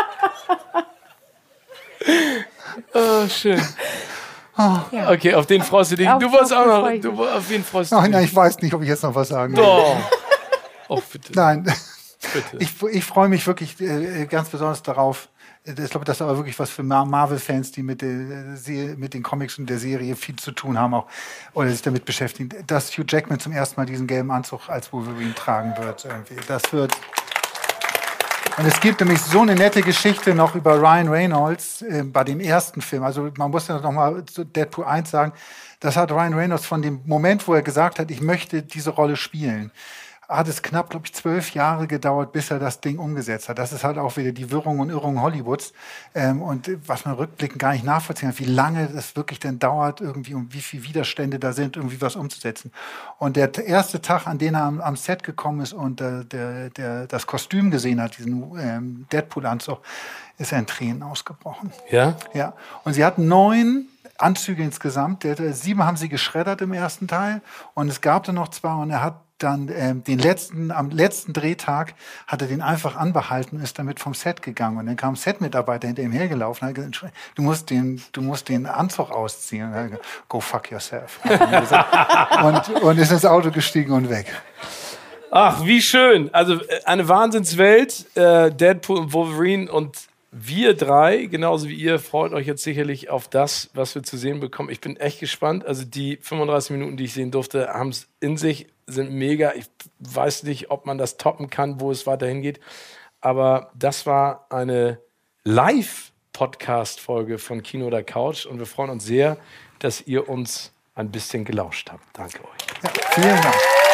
Oh, schön. Okay, auf den freust du dich. Auf Du wolltest so auch noch. freu ich mich. Auf wen freust du Nein, dich? nein, ich weiß nicht, ob ich jetzt noch was sagen will. Doch. Oh, bitte. Nein, Bitte. ich freue mich wirklich ganz besonders darauf. Ich glaube, das ist aber wirklich was für Marvel-Fans, die mit den Comics und der Serie viel zu tun haben auch oder sich damit beschäftigen, dass Hugh Jackman zum ersten Mal diesen gelben Anzug als Wolverine tragen wird. Irgendwie. Das wird. Und es gibt nämlich so eine nette Geschichte noch über Ryan Reynolds bei dem ersten Film. Also man muss ja noch mal zu Deadpool 1 sagen, das hat Ryan Reynolds von dem Moment, wo er gesagt hat, ich möchte diese Rolle spielen, hat es knapp, glaube ich, 12 Jahre gedauert, bis er das Ding umgesetzt hat. Das ist halt auch wieder die Wirrung und Irrung Hollywoods. Und was man rückblickend gar nicht nachvollziehen kann, wie lange das wirklich denn dauert irgendwie und wie viele Widerstände da sind, irgendwie was umzusetzen. Und der erste Tag, an dem er am Set gekommen ist und das Kostüm gesehen hat, diesen Deadpool-Anzug, ist er in Tränen ausgebrochen. Ja? Ja, und sie hatten 9 Anzüge insgesamt. 7 haben sie geschreddert im ersten Teil und es gab dann noch 2 und er hat dann am letzten Drehtag hat er den einfach anbehalten und ist damit vom Set gegangen. Und dann kam ein Setmitarbeiter hinter ihm hergelaufen und hat gesagt, du musst den Anzug ausziehen. Und er hat gesagt, go fuck yourself. und ist ins Auto gestiegen und weg. Ach, wie schön. Also eine Wahnsinnswelt. Deadpool und Wolverine und wir drei, genauso wie ihr, freut euch jetzt sicherlich auf das, was wir zu sehen bekommen. Ich bin echt gespannt. Also die 35 Minuten, die ich sehen durfte, haben es in sich, sind mega. Ich weiß nicht, ob man das toppen kann, wo es weiterhin geht. Aber das war eine Live-Podcast-Folge von Kino oder Couch und wir freuen uns sehr, dass ihr uns ein bisschen gelauscht habt. Danke euch. Ja, vielen Dank.